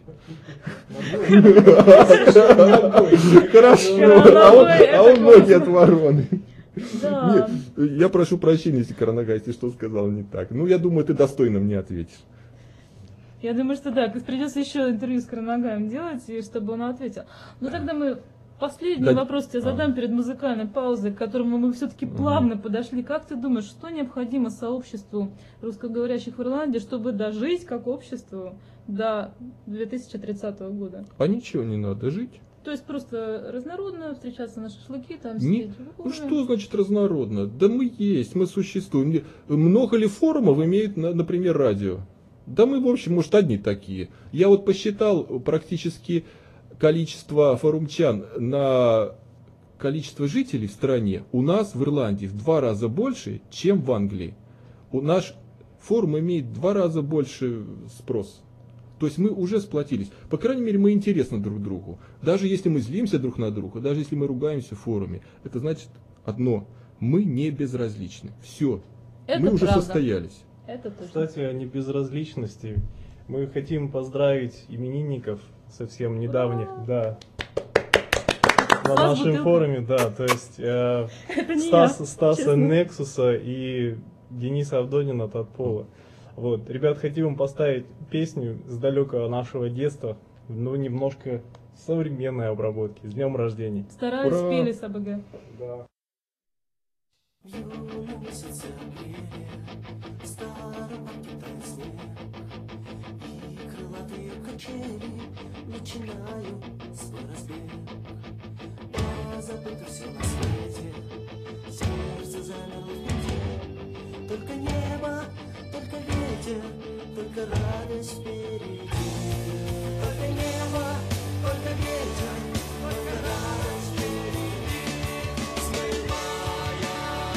Хорошо, а он ноги от вороны.
Да.
Нет, я прошу прощения, если Карнагай, если что сказал не так. Ну, я думаю, ты достойно мне ответишь.
Я думаю, что да, придется еще интервью с Карнагаем делать, и чтобы он ответил. Ну тогда мы последний
Да.
вопрос тебе задам перед музыкальной паузой, к которому мы все-таки плавно подошли. Как ты думаешь, что необходимо сообществу русскоговорящих в Ирландии, чтобы дожить как обществу до 2030 года?
А ничего не надо жить.
То есть просто разнородно встречаться на шашлыки, там
Не-
сидеть.
Ну что значит разнородно? Да мы есть, мы существуем. Много ли форумов имеют, например, радио? Да мы, в общем, может, одни такие. Я вот посчитал практически количество форумчан на количество жителей в стране у нас в Ирландии в 2 раза больше, чем в Англии. Наш форум имеет в 2 раза больше спрос. То есть мы уже сплотились. По крайней мере, мы интересны друг другу. Даже если мы злимся друг на друга, даже если мы ругаемся в форуме, это значит одно. Мы не безразличны. Все.
Это
Мы уже
правда.
состоялись.
Это точно.
Кстати, о небезразличности. Мы хотим поздравить именинников совсем недавних, да. На
Стас
нашем
Бутылка.
форуме, да, то есть
Это не я,
Стаса
честно.
Нексуса и Дениса Авдонина Татпола. Вот, ребят, хотим вам поставить песню с далекого нашего детства, но немножко современной обработки. С днем рождения.
Стараюсь,
Ура!
спели с АБГ.
Да.
Начинаю свой разбег. Я забыто все на свете, сердце замерло в груди. Только небо, только ветер, только радость впереди. Только небо, только ветер, только радость впереди. Смывая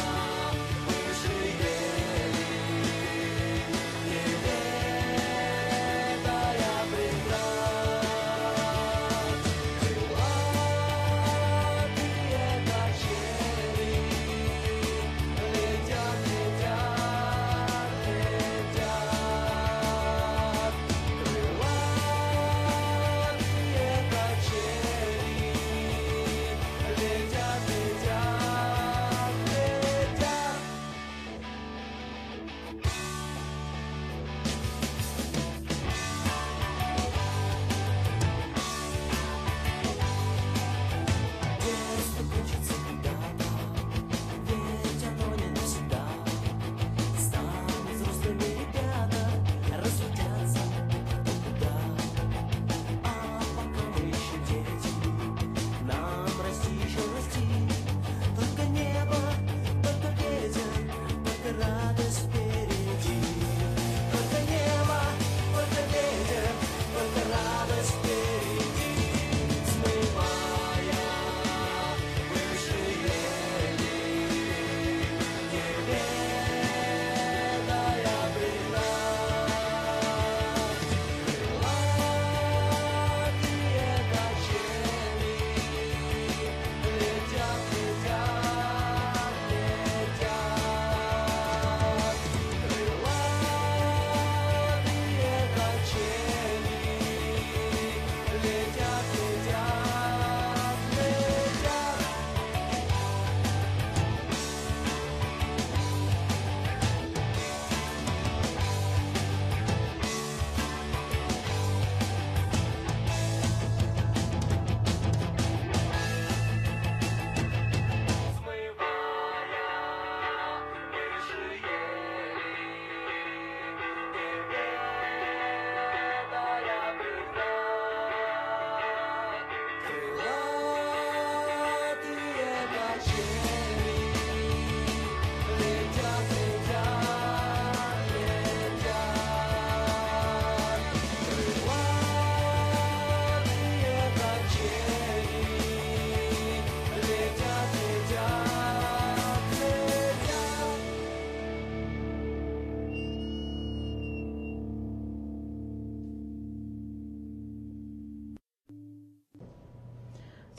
выше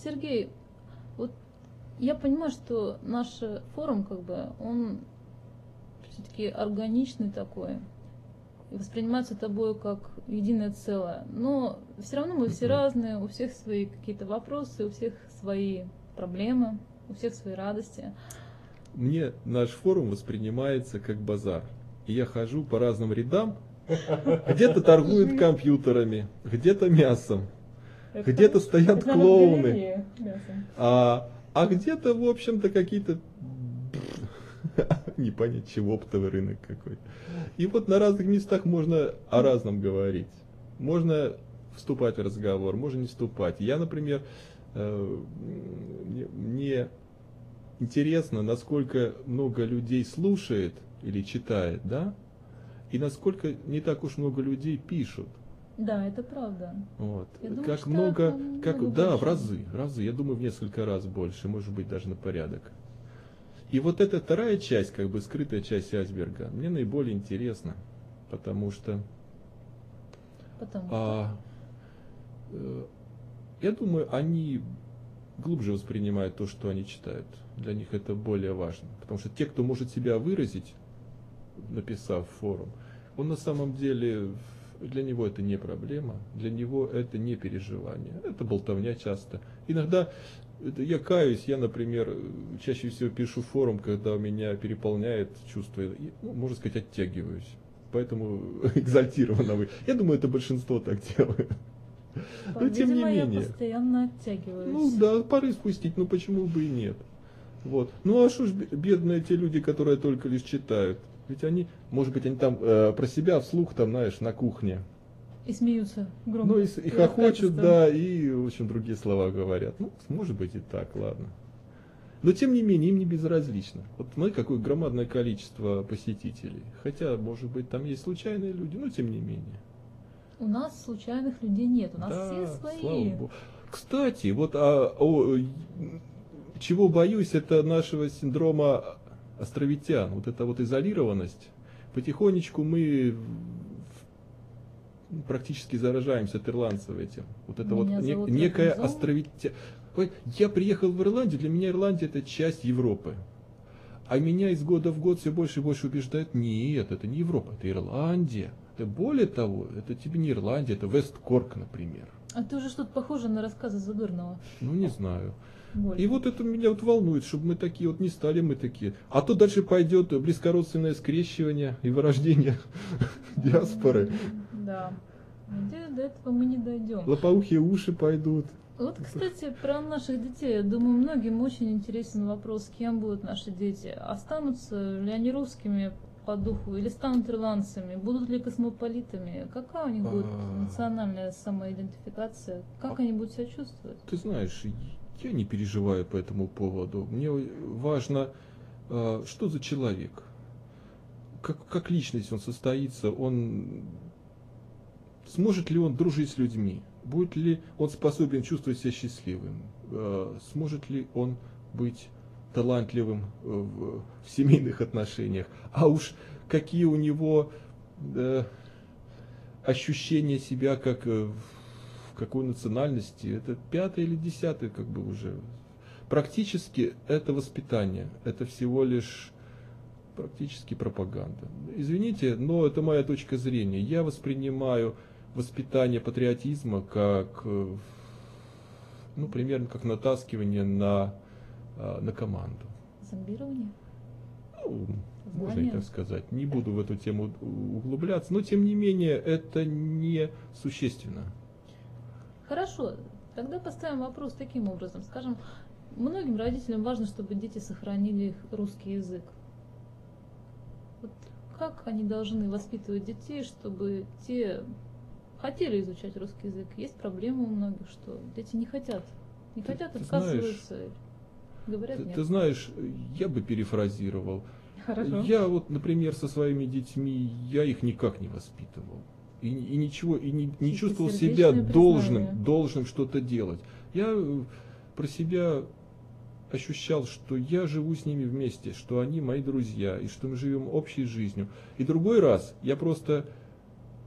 Сергей, вот я понимаю, что наш форум, он все-таки органичный такой, и воспринимается тобой как единое целое. Но все равно мы все разные, у всех свои какие-то вопросы, у всех свои проблемы, у всех свои радости.
Мне наш форум воспринимается как базар. И я хожу по разным рядам, где-то торгуют компьютерами, где-то мясом, где-то стоят клоуны, а где-то, в общем-то, какие-то не понять, чего оптовый рынок какой. И вот на разных местах можно о разном говорить. Можно вступать в разговор, можно не вступать. Я, например, мне интересно, насколько много людей слушает или читает, да? И насколько не так уж много людей пишут.
Да, это правда.
Вот.
Я думаю,
как
что
много, да,
больше.
в разы, я думаю, в несколько раз больше, может быть, даже на порядок. И вот эта вторая часть, как бы скрытая часть айсберга, мне наиболее интересна, потому что я думаю, они глубже воспринимают то, что они читают. Для них это более важно. Потому что те, кто может себя выразить, написав форум, он на самом деле, для него это не проблема, для него это не переживание. Это болтовня часто. Иногда, я каюсь, я, например, чаще всего пишу форум, когда меня переполняет чувство, можно сказать, оттягиваюсь. Поэтому экзальтированно. Я думаю, это большинство так делает. Но тем не менее.
Я постоянно оттягиваюсь.
Ну да, пары спустить, ну почему бы и нет. Вот. Ну а что ж бедные те люди, которые только лишь читают? Ведь они, может быть, они там про себя вслух, там, знаешь, на кухне.
И смеются громко.
Ну и хохочут, да, и, в общем, другие слова говорят. Ну, может быть и так, ладно. Но тем не менее, им не безразлично. Вот смотри, какое громадное количество посетителей. Хотя, может быть, там есть случайные люди, но тем не менее.
У нас случайных людей нет, у нас
да,
все свои.
Слава Богу. Кстати, вот чего боюсь, это нашего синдрома островитян. Вот эта вот изолированность. Потихонечку мы практически заражаемся от ирландцев этим. Вот это вот некая островитян. Я приехал в Ирландию, для меня Ирландия это часть Европы. А меня из года в год все больше и больше убеждают, нет, это не Европа, это Ирландия. Более того, это тебе не Ирландия, это Вест-Корк, например.
А ты уже что-то похоже на рассказы Задорнова.
Ну, не знаю.
Больше.
И вот это меня вот волнует, чтобы мы такие вот не стали, мы такие. А то дальше пойдет близкородственное скрещивание и вырождение диаспоры.
Да. До этого мы не дойдем.
Лопоухие уши пойдут.
Вот, кстати, про наших детей. Я думаю, многим очень интересен вопрос, кем будут наши дети. Останутся ли они русскими по духу или станут ирландцами? Будут ли космополитами? Какая у них будет национальная самоидентификация? Как они будут себя чувствовать?
Ты знаешь, я не переживаю по этому поводу. Мне важно, что за человек. Как личность он состоится, сможет ли он дружить с людьми? Будет ли он способен чувствовать себя счастливым? Сможет ли он быть талантливым в семейных отношениях? А уж какие у него ощущения себя как в какой национальности, это 5-е или 10-е как бы уже. Практически это воспитание, это всего лишь практически пропаганда. Извините, но это моя точка зрения. Я воспринимаю воспитание патриотизма как, ну, примерно как натаскивание на команду.
Зомбирование?
Ну, можно и так сказать. Не буду в эту тему углубляться, но тем не менее это не существенно.
Хорошо, тогда поставим вопрос таким образом. Скажем, многим родителям важно, чтобы дети сохранили их русский язык. Вот как они должны воспитывать детей, чтобы те хотели изучать русский язык? Есть проблема у многих, что дети не хотят, отказываются, говорят нет.
Ты знаешь, я бы перефразировал.
Хорошо.
Я вот, например, со своими детьми, я их никак не воспитывал. И ничего, и не чувствовал себя должным что-то делать. Я про себя ощущал, что я живу с ними вместе, что они мои друзья, и что мы живем общей жизнью. И другой раз я просто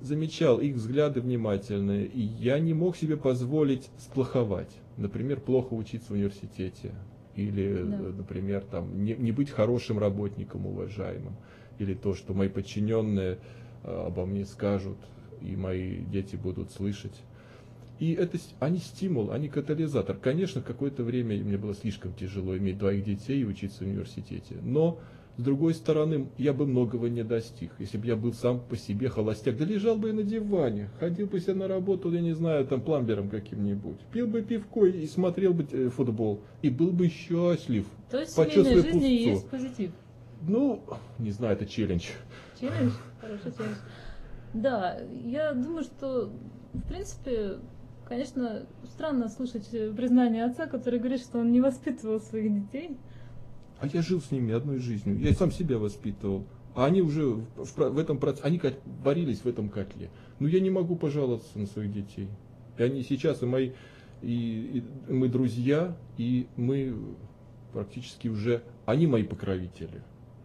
замечал их взгляды внимательные, и я не мог себе позволить сплоховать. Например, плохо учиться в университете. Или,
Да.
например, там, не быть хорошим работником, уважаемым. Или то, что мои подчиненные обо мне скажут, и мои дети будут слышать. И это они стимул, они катализатор. Конечно, в какое-то время мне было слишком тяжело иметь 2 детей и учиться в университете. Но, с другой стороны, я бы многого не достиг. Если бы я был сам по себе холостяк, да лежал бы я на диване, ходил бы себе на работу, я не знаю, там пломбером каким-нибудь, пил бы пивко и смотрел бы футбол, и был бы счастлив.
То есть в
Почувствуй
семейной жизни
пустоту.
есть позитив.
Ну, не знаю, это челлендж.
Челлендж? Хороший челлендж. Да, я думаю, что, в принципе, конечно, странно слышать признание отца, который говорит, что он не воспитывал своих детей.
А я жил с ними одной жизнью. Я сам себя воспитывал. А они уже в этом процессе, они варились в этом котле. Но я не могу пожаловаться на своих детей. И они сейчас и мои, и мы друзья, и мы практически уже, они мои покровители.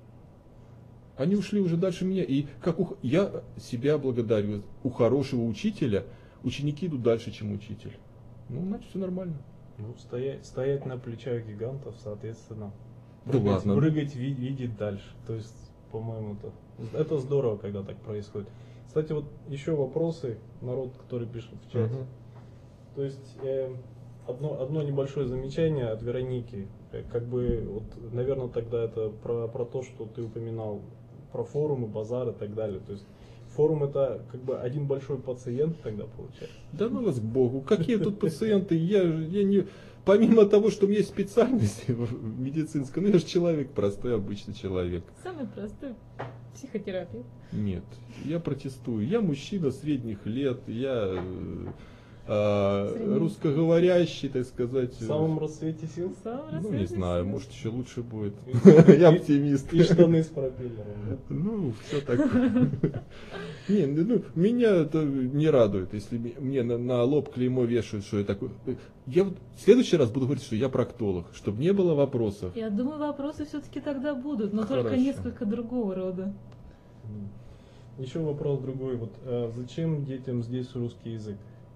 Они ушли уже дальше меня. И я себя благодарю. У хорошего учителя ученики идут дальше, чем учитель. Ну, значит, все нормально.
Ну, стоять на плечах гигантов, соответственно.
Да ладно.
Прыгать, видеть дальше. То есть, по-моему, это здорово, когда так происходит. Кстати, вот еще вопросы, народ, который пишет в чате.
Ага.
То есть, одно небольшое замечание от Вероники. Как бы, вот, наверное, тогда это про то, что ты упоминал, про форумы, базар и так далее. То есть, форум это как бы один большой пациент тогда получается.
Да ну вас к Богу, какие тут пациенты, я не... Помимо того, что у меня есть специальность медицинская, ну я же человек, простой, обычный человек.
Самый простой психотерапевт.
Нет, я протестую. Я мужчина средних лет, я русскоговорящий, так сказать.
В самом расцвете сил.
Ну не знаю, может еще лучше будет.
И-
Я оптимист.
И штаны с пропеллером. Да?
Ну, все такое. Не, ну, меня это не радует, если мне на лоб клеймо вешают, что я такой. Я в следующий раз буду говорить, что я проктолог, чтобы не было вопросов.
Я думаю, вопросы все-таки тогда будут, но только
Хорошо.
несколько другого рода.
Еще вопрос другой. Вот зачем детям здесь русский язык?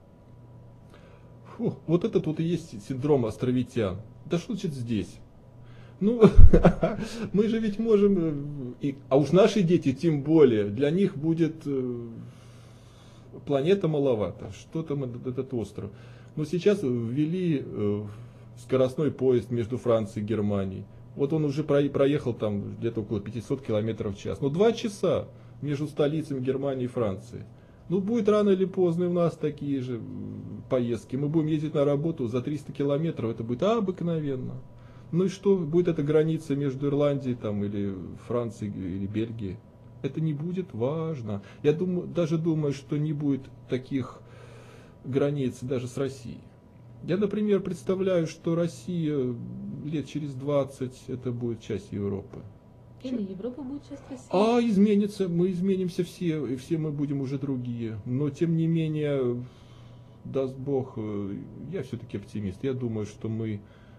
Фу, вот этот вот и есть синдром островитян. Да что значит здесь? Ну, мы же ведь можем, а уж наши дети тем более, для них будет планета маловато, что там этот остров. Но сейчас ввели скоростной поезд между Францией и Германией. Вот он уже проехал там где-то около 500 километров в час. Но 2 часа между столицами Германии и Франции. Ну, будет рано или поздно у нас такие же поездки. Мы будем ездить на работу за 300 километров, это будет обыкновенно. Ну и что, будет эта граница между Ирландией там, или Францией, или Бельгией? Это не будет важно. Я даже думаю, что не будет таких границ даже с Россией. Я, например, представляю, что Россия лет через 20 это будет часть Европы.
Или Европа будет часть России.
А изменится, мы изменимся все, и все мы будем уже другие. Но тем не менее, даст Бог, я все-таки оптимист. Я думаю, что мы,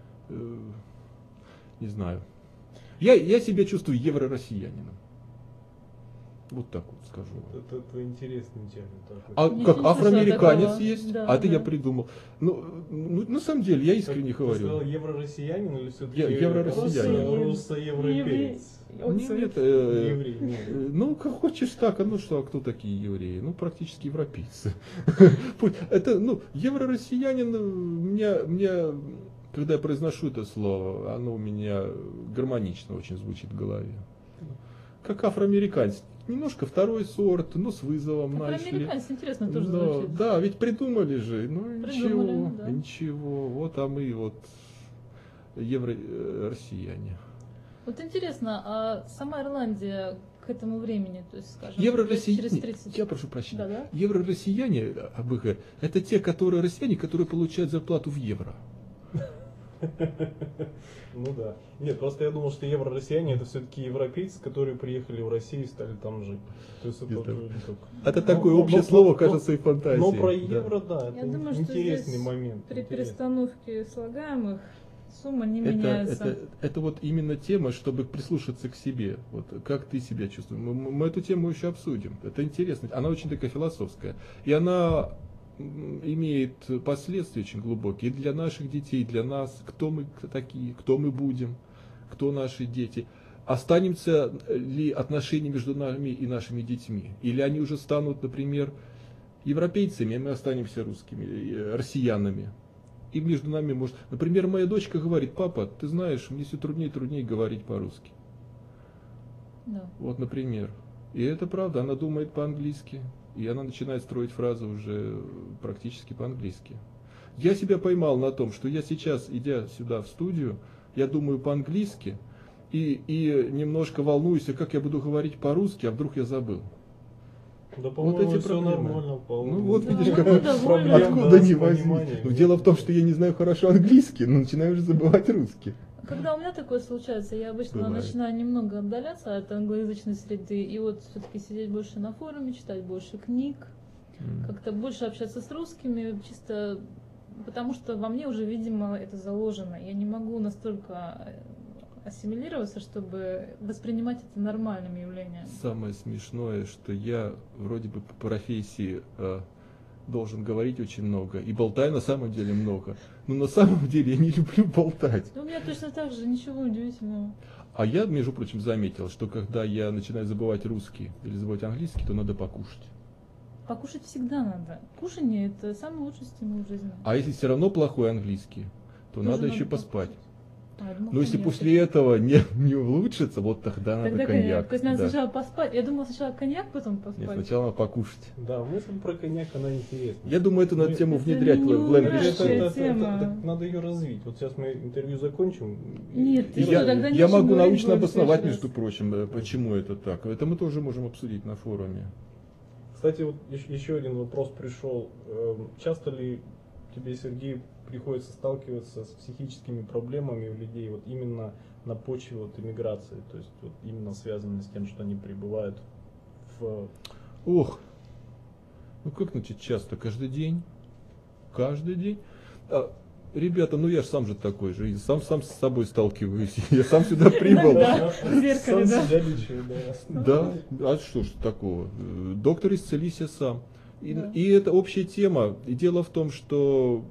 не знаю, я себя чувствую евро-россиянином. Вот так вот скажу.
Это интересный термин. такой.
А
Не
как
слышала
афроамериканец
такого.
есть,
Да,
а это я
да.
придумал. Ну, на самом деле, я искренне
Ты сказал
говорю.
евро-россиянин или все-таки
Евро-россиянин.
руссо-европеец?
Нет,
Еврей, нет.
ну, как хочешь так, ну что, а кто такие евреи? Ну, практически европейцы. Это, ну, евро-россиянин, мне, когда я произношу это слово, оно у меня гармонично очень звучит в голове. Как афроамериканец. Немножко второй сорт, но с вызовом начали.
Афроамериканец, интересно, тоже
Да,
звучит.
да, ведь придумали же. Ну,
Придумали,
ничего,
да.
ничего. Вот, а мы вот евро-россияне.
Вот интересно, а сама Ирландия к этому времени, то есть, скажем, через
Евро-россияне,
30...
я прошу прощения,
Да-да.
евро-россияне, АБГ, это те, которые россияне, которые получают зарплату в евро.
Ну да. Нет, просто я думал, что евро-россияне это все-таки европейцы, которые приехали в Россию и стали там жить. То есть это
Это-
не так.
Это
Ну,
такое
ну,
общее
ну,
слово,
ну,
кажется, и фантазии.
Но про
Да.
евро, да,
Я
это
думаю, что
интересный
здесь
момент.
При
интересный.
перестановке слагаемых сумма не меняется.
Это вот именно тема, чтобы прислушаться к себе. Вот как ты себя чувствуешь. Мы эту тему еще обсудим. Это интересно. Она очень такая философская. И она имеет последствия очень глубокие и для наших детей, и для нас. Кто мы такие, кто мы будем, кто наши дети. Останемся ли отношения между нами и нашими детьми? Или они уже станут, например, европейцами, а мы останемся русскими, россиянами? И между нами может... Например, моя дочка говорит: папа, ты знаешь, мне все труднее и труднее говорить по-русски.
Да.
Вот, например. И это правда, она думает по-английски. И она начинает строить фразы уже практически по-английски. Я себя поймал на том, что я сейчас, идя сюда в студию, я думаю по-английски, и немножко волнуюсь, как я буду говорить по-русски, а вдруг я забыл.
Да,
Вот
по-моему,
эти
все
проблемы.
нормально.
Ну вот
Да,
видишь,
мы
какой
довольны.
откуда
да,
не
с
возьми.
пониманием.
Но дело в том, что я не знаю хорошо английский, но начинаю уже забывать русский.
Когда у меня такое случается, я обычно
Бывает.
начинаю немного отдаляться от англоязычной среды, и вот все-таки сидеть больше на форуме, читать больше книг, как-то больше общаться с русскими, чисто потому что во мне уже, видимо, это заложено. Я не могу настолько ассимилироваться, чтобы воспринимать это нормальным явлением.
Самое смешное, что я вроде бы по профессии должен говорить очень много и болтаю на самом деле много, но на самом деле я не люблю болтать.
Ну, у меня точно так же, ничего удивительного.
А я, между прочим, заметил, что когда я начинаю забывать русский или забывать английский, то надо покушать.
Покушать всегда надо. Кушание — это самый лучший стимул в жизни.
А если все равно плохой английский, то
Тоже
надо еще поспать.
покушать. А, я думала,
Но если
коньяк.
после этого не улучшится, вот тогда надо
Тогда
коньяк.
То есть надо
Да.
сначала поспать. Я думала сначала коньяк, потом
Нет,
поспать.
сначала надо покушать.
Да, мысль про коньяк, она интересна.
Я думаю, эту надо тему
Это
внедрять
не
в Language
умирающая
Show.
тема.
Надо ее развить. Вот сейчас мы интервью закончим.
Нет,
и
ты
Я,
что, тогда не
я
очень
могу
говорить
научно
будем в
обосновать,
следующий
между прочим, почему это так. Это мы тоже можем обсудить на форуме.
Кстати, вот еще один вопрос пришел. Часто ли тебе, Сергей, приходится сталкиваться с психическими проблемами у людей вот именно на почве вот иммиграции, то есть вот именно связанные с тем, что они прибывают в...
Ох, ну как значит часто? Каждый день? Каждый день? Ребята, ну я же сам же такой же, и сам с собой сталкиваюсь. Я сам сюда прибыл.
Да, в зеркале,
Сам
да.
себя лечу, да.
Да, а что ж такого? Доктор, исцелися сам.
Да.
И это общая тема. И дело в том, что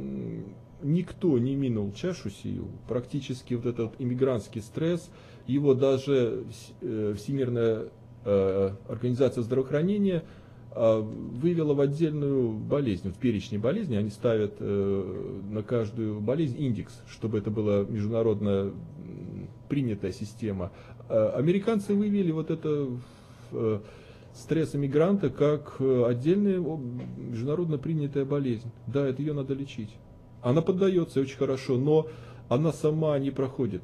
никто не минул чашу сию. Практически вот этот иммигрантский стресс, его даже Всемирная организация здравоохранения вывела в отдельную болезнь. В перечне болезней они ставят на каждую болезнь индекс, чтобы это была международно принятая система. Американцы вывели вот это стресс иммигранта как отдельная международно принятая болезнь. Да, это ее надо лечить. Она поддается очень хорошо, но она сама не проходит.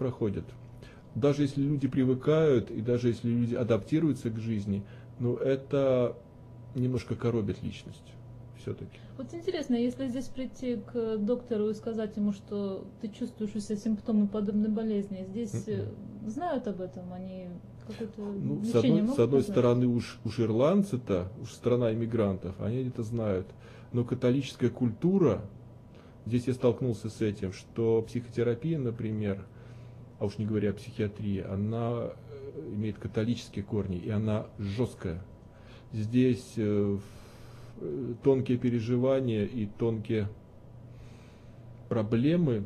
Даже если люди привыкают, и даже если люди адаптируются к жизни, но это немножко коробит личность все-таки.
Вот интересно, если здесь прийти к доктору и сказать ему, что ты чувствуешь у себя симптомы подобной болезни, здесь знают об этом, они какое-то
Ну,
лечение могут
с одной
назначить?
стороны, уж ирландцы-то, уж страна иммигрантов, они это знают. Но католическая культура, здесь я столкнулся с этим, что психотерапия, например, а уж не говоря о психиатрии, она имеет католические корни, и она жесткая. Здесь тонкие переживания и тонкие проблемы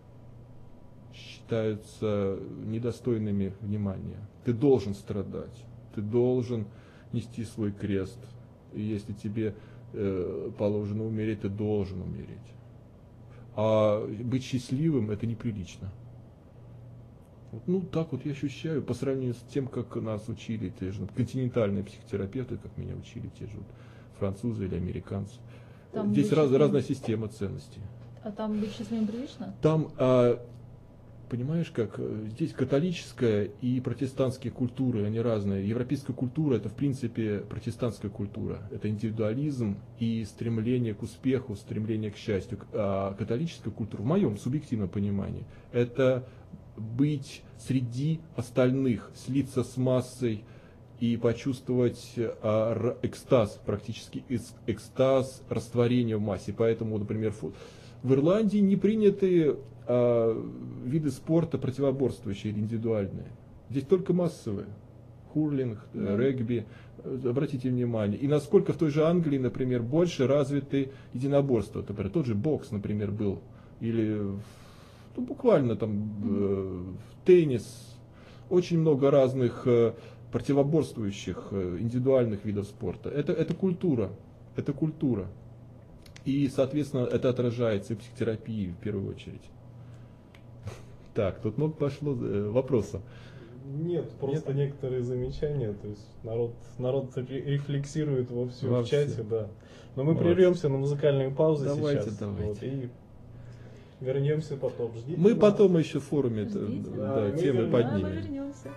считаются недостойными внимания. Ты должен страдать, ты должен нести свой крест. И если тебе положено умереть, ты должен умереть. А быть счастливым — это неприлично. Ну, так вот я ощущаю, по сравнению с тем, как нас учили те же континентальные психотерапевты, как меня учили те же вот французы или американцы.
Там
Здесь
быть счастливым.
разная система ценностей.
А там быть счастливым прилично?
Там, понимаешь, как здесь католическая и протестантские культуры, они разные. Европейская культура — это в принципе протестантская культура. Это индивидуализм и стремление к успеху, стремление к счастью. А католическая культура, в моем субъективном понимании, это быть среди остальных, слиться с массой и почувствовать экстаз, практически экстаз растворения в массе. Поэтому, например, в Ирландии не приняты виды спорта противоборствующие, индивидуальные. Здесь только массовые. Хурлинг, регби, обратите внимание. И насколько в той же Англии, например, больше развиты единоборства. Например, тот же бокс, например, был. Или ну, буквально там теннис. Очень много разных противоборствующих индивидуальных видов спорта. Это культура. Это культура. И, соответственно, это отражается и в психотерапии в первую очередь. Так, тут много пошло вопросов.
Нет, просто некоторые замечания, то есть народ рефлексирует вовсю в чате, да. Но мы прервемся на музыкальную паузу сейчас.
Давайте.
Вот, и вернемся потом. Ждите
Мы
нас.
потом еще в форуме
Да,
темы
мы
поднимем.
вернемся.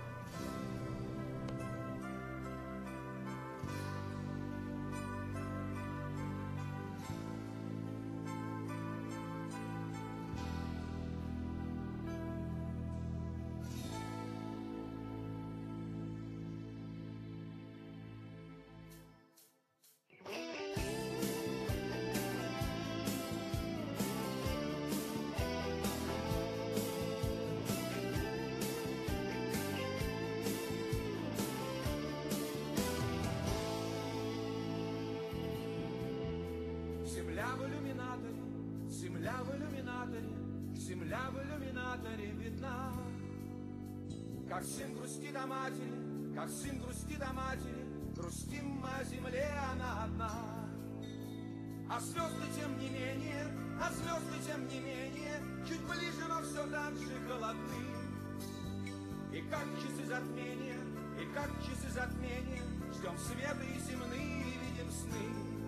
Земля в иллюминаторе, земля в иллюминаторе, земля в иллюминаторе видна. Как сын грустит о матери, как сын грустит о матери, грустим о земле, она одна. А звезды тем не менее, а звезды тем не менее, чуть ближе, но все так же холодны. И как часы затмения, и как часы затмения, ждем света и земные, и видим сны.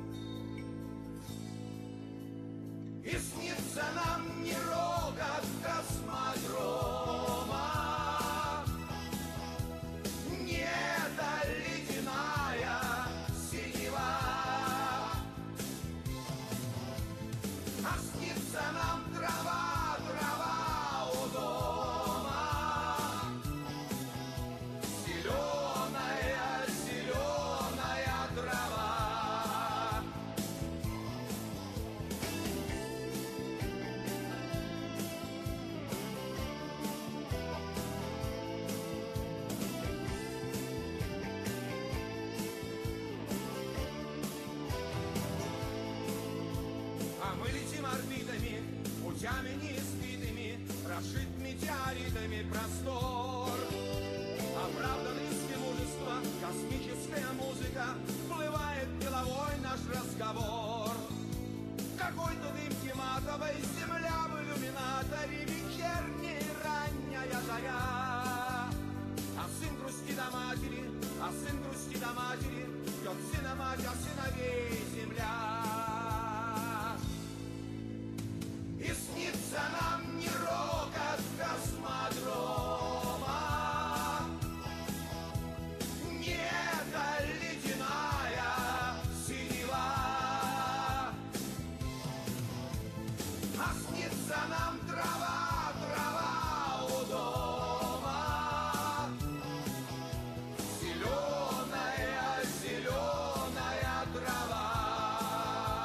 И снится нам не рокот космодрома, не эта ледяная синева, а снится нам трава, трава у дома, зеленая, зеленая трава. А мы летим орбитами, путями неизведанными, прошит метеоритами простор. Оправданный из мужества, космическая музыка, вплывает в деловой наш разговор. Какой-то дымки матовой, земля в иллюминаторе, вечерняя ранняя заря. А сын грустит о матери, а сын грустит о матери, ждет сына мать, а сыновей земля. И снится нам не рокот космодрома, не эта ледяная синева, а снится нам трава, трава у дома, зеленая, зеленая трава.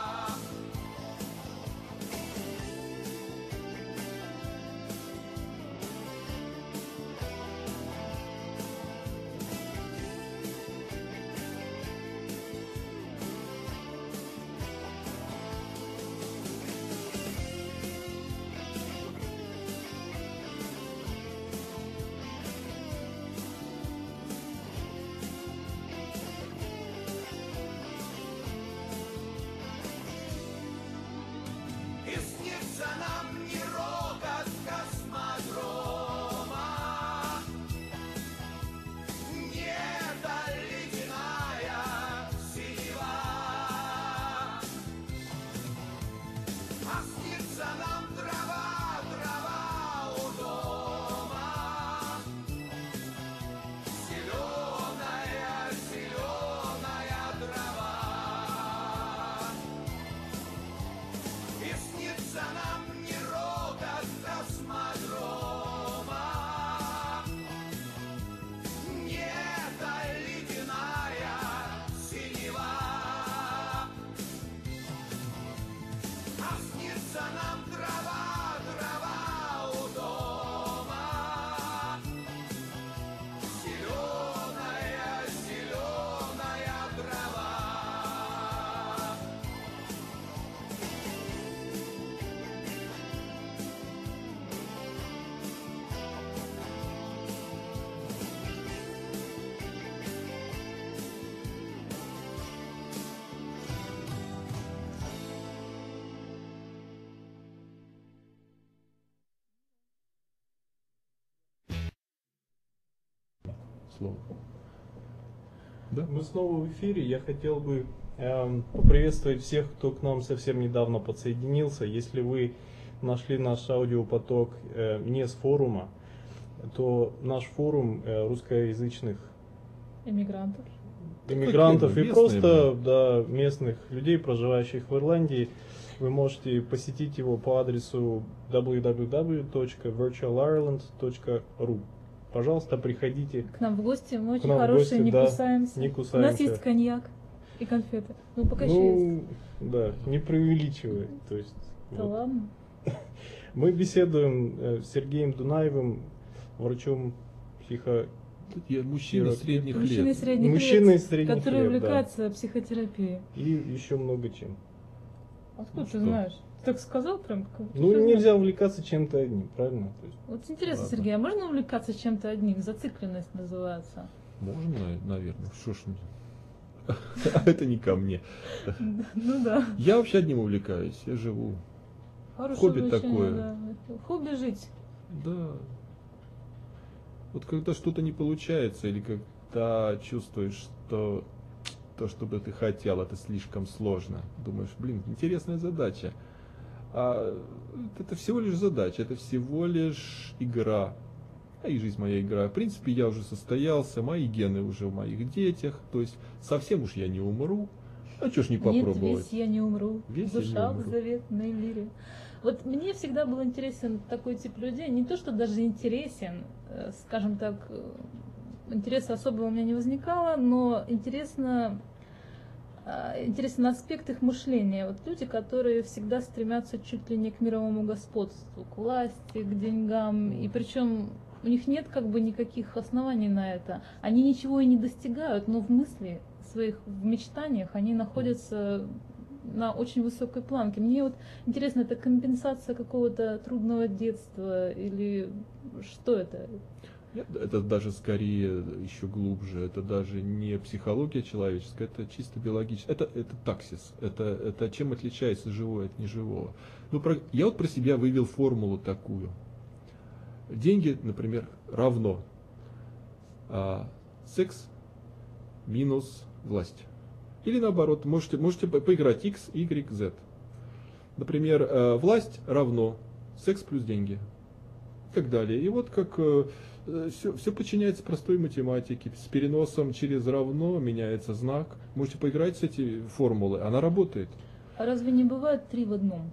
слово. Да?
Мы снова в эфире. Я хотел бы поприветствовать всех, кто к нам совсем недавно подсоединился. Если вы нашли наш аудиопоток не с форума, то наш форум русскоязычных
Иммигрантов.
иммигрантов и
местные,
просто да, местных людей, проживающих в Ирландии, вы можете посетить его по адресу www.virtualireland.ru. Пожалуйста, приходите.
К нам в гости, мы очень
нам в
хорошие,
гости,
не
да,
кусаемся.
не
У нас
кусаемся.
есть коньяк и конфеты. Ну, пока еще есть.
Ну, да, не преувеличивай. То есть,
Да
вот.
ладно.
Мы беседуем с Сергеем Дунаевым, врачом
Я мужчина средних
Мужчины
лет.
средних
Мужчины
лет,
средних
которые
лет, да.
увлекаются психотерапией.
и еще много чем.
Откуда ты
что?
знаешь? Ты так сказал прям? Как будто
Ну,
ты
нельзя
знаешь.
увлекаться чем-то одним, правильно? То есть,
Вот интересно,
Ладно.
Сергей, а можно увлекаться чем-то одним? Зацикленность называется.
Можно, наверное. Что ж мне? А это не ко мне.
Ну да.
Я вообще одним увлекаюсь, я живу.
Хорошее
Хобби
увлечение,
такое.
да. Хобби жить.
Да. Вот когда что-то не получается, или когда чувствуешь, что то, что бы ты хотел, это слишком сложно. Думаешь, блин, интересная задача. А это всего лишь задача, это всего лишь игра. А и жизнь моя игра. В принципе, я уже состоялся, мои гены уже в моих детях. То есть совсем уж я не умру. А что ж не
Нет,
попробовать?
весь я не умру.
Весь я не
Душа
умру.
в заветной лире. Вот мне всегда был интересен такой тип людей. Не то, что даже интересен, скажем так, интереса особого у меня не возникало, но интересен аспект их мышления. Вот люди, которые всегда стремятся чуть ли не к мировому господству, к власти, к деньгам. И причем у них нет как бы никаких оснований на это. Они ничего и не достигают, но в мысли своих, в мечтаниях они находятся на очень высокой планке. Мне вот интересно, это компенсация какого-то трудного детства или что это?
Нет, это даже скорее еще глубже. Это даже не психология человеческая, это чисто биологическое. Это таксис. Это чем отличается живое от неживого. Ну, я вот про себя вывел формулу такую. Деньги, например, равно секс минус власть. Или наоборот, можете поиграть X, Y, Z. Например, власть равно секс плюс деньги. И так далее. И вот как все подчиняется простой математике. С переносом через равно меняется знак. Можете поиграть с этой формулой. Она работает.
А разве не бывает 3 в одном?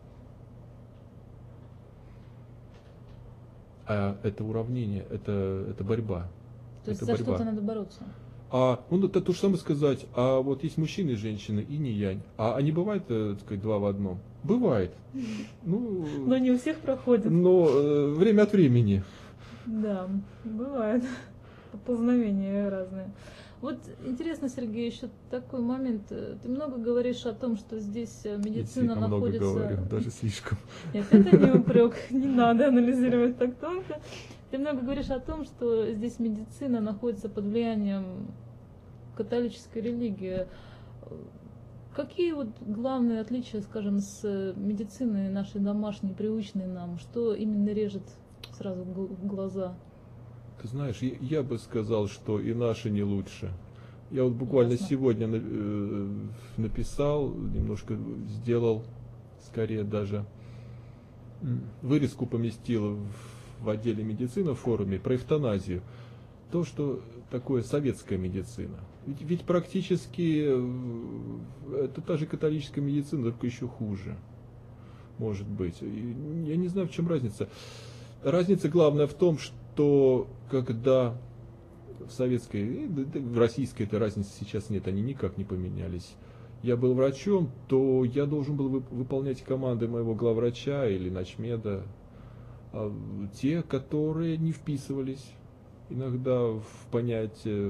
А это уравнение, это борьба.
То есть
Это
за
борьба.
что-то надо бороться.
Ну, это то же самое сказать, а вот есть мужчины и женщины, и не янь. А не бывает, так сказать, 2 в одном? Бывает.
Но
Ну,
не у всех проходит.
но время от времени.
Да, бывает. Поползновения разные. Вот интересно, Сергей, еще такой момент. Ты много говоришь о том, что здесь медицина
Я много
находится...
говорю, даже слишком.
Нет, это не упрек, не надо анализировать так тонко. Ты много говоришь о том, что здесь медицина находится под влиянием католической религии. Какие вот главные отличия, скажем, с медициной нашей домашней, привычной нам? Что именно режет сразу в глаза?
Ты знаешь, я бы сказал, что и наши не лучше. Я вот буквально
Ясно.
сегодня написал, немножко сделал, скорее даже вырезку поместил в отделе медицины в форуме про эвтаназию. То, что такое советская медицина. Ведь практически это та же католическая медицина, только еще хуже. Может быть. Я не знаю, в чем разница. Разница главная в том, что когда в советской, в российской этой разницы сейчас нет, они никак не поменялись. Я был врачом, то я должен был выполнять команды моего главврача или начмеда, те, которые не вписывались иногда в понятие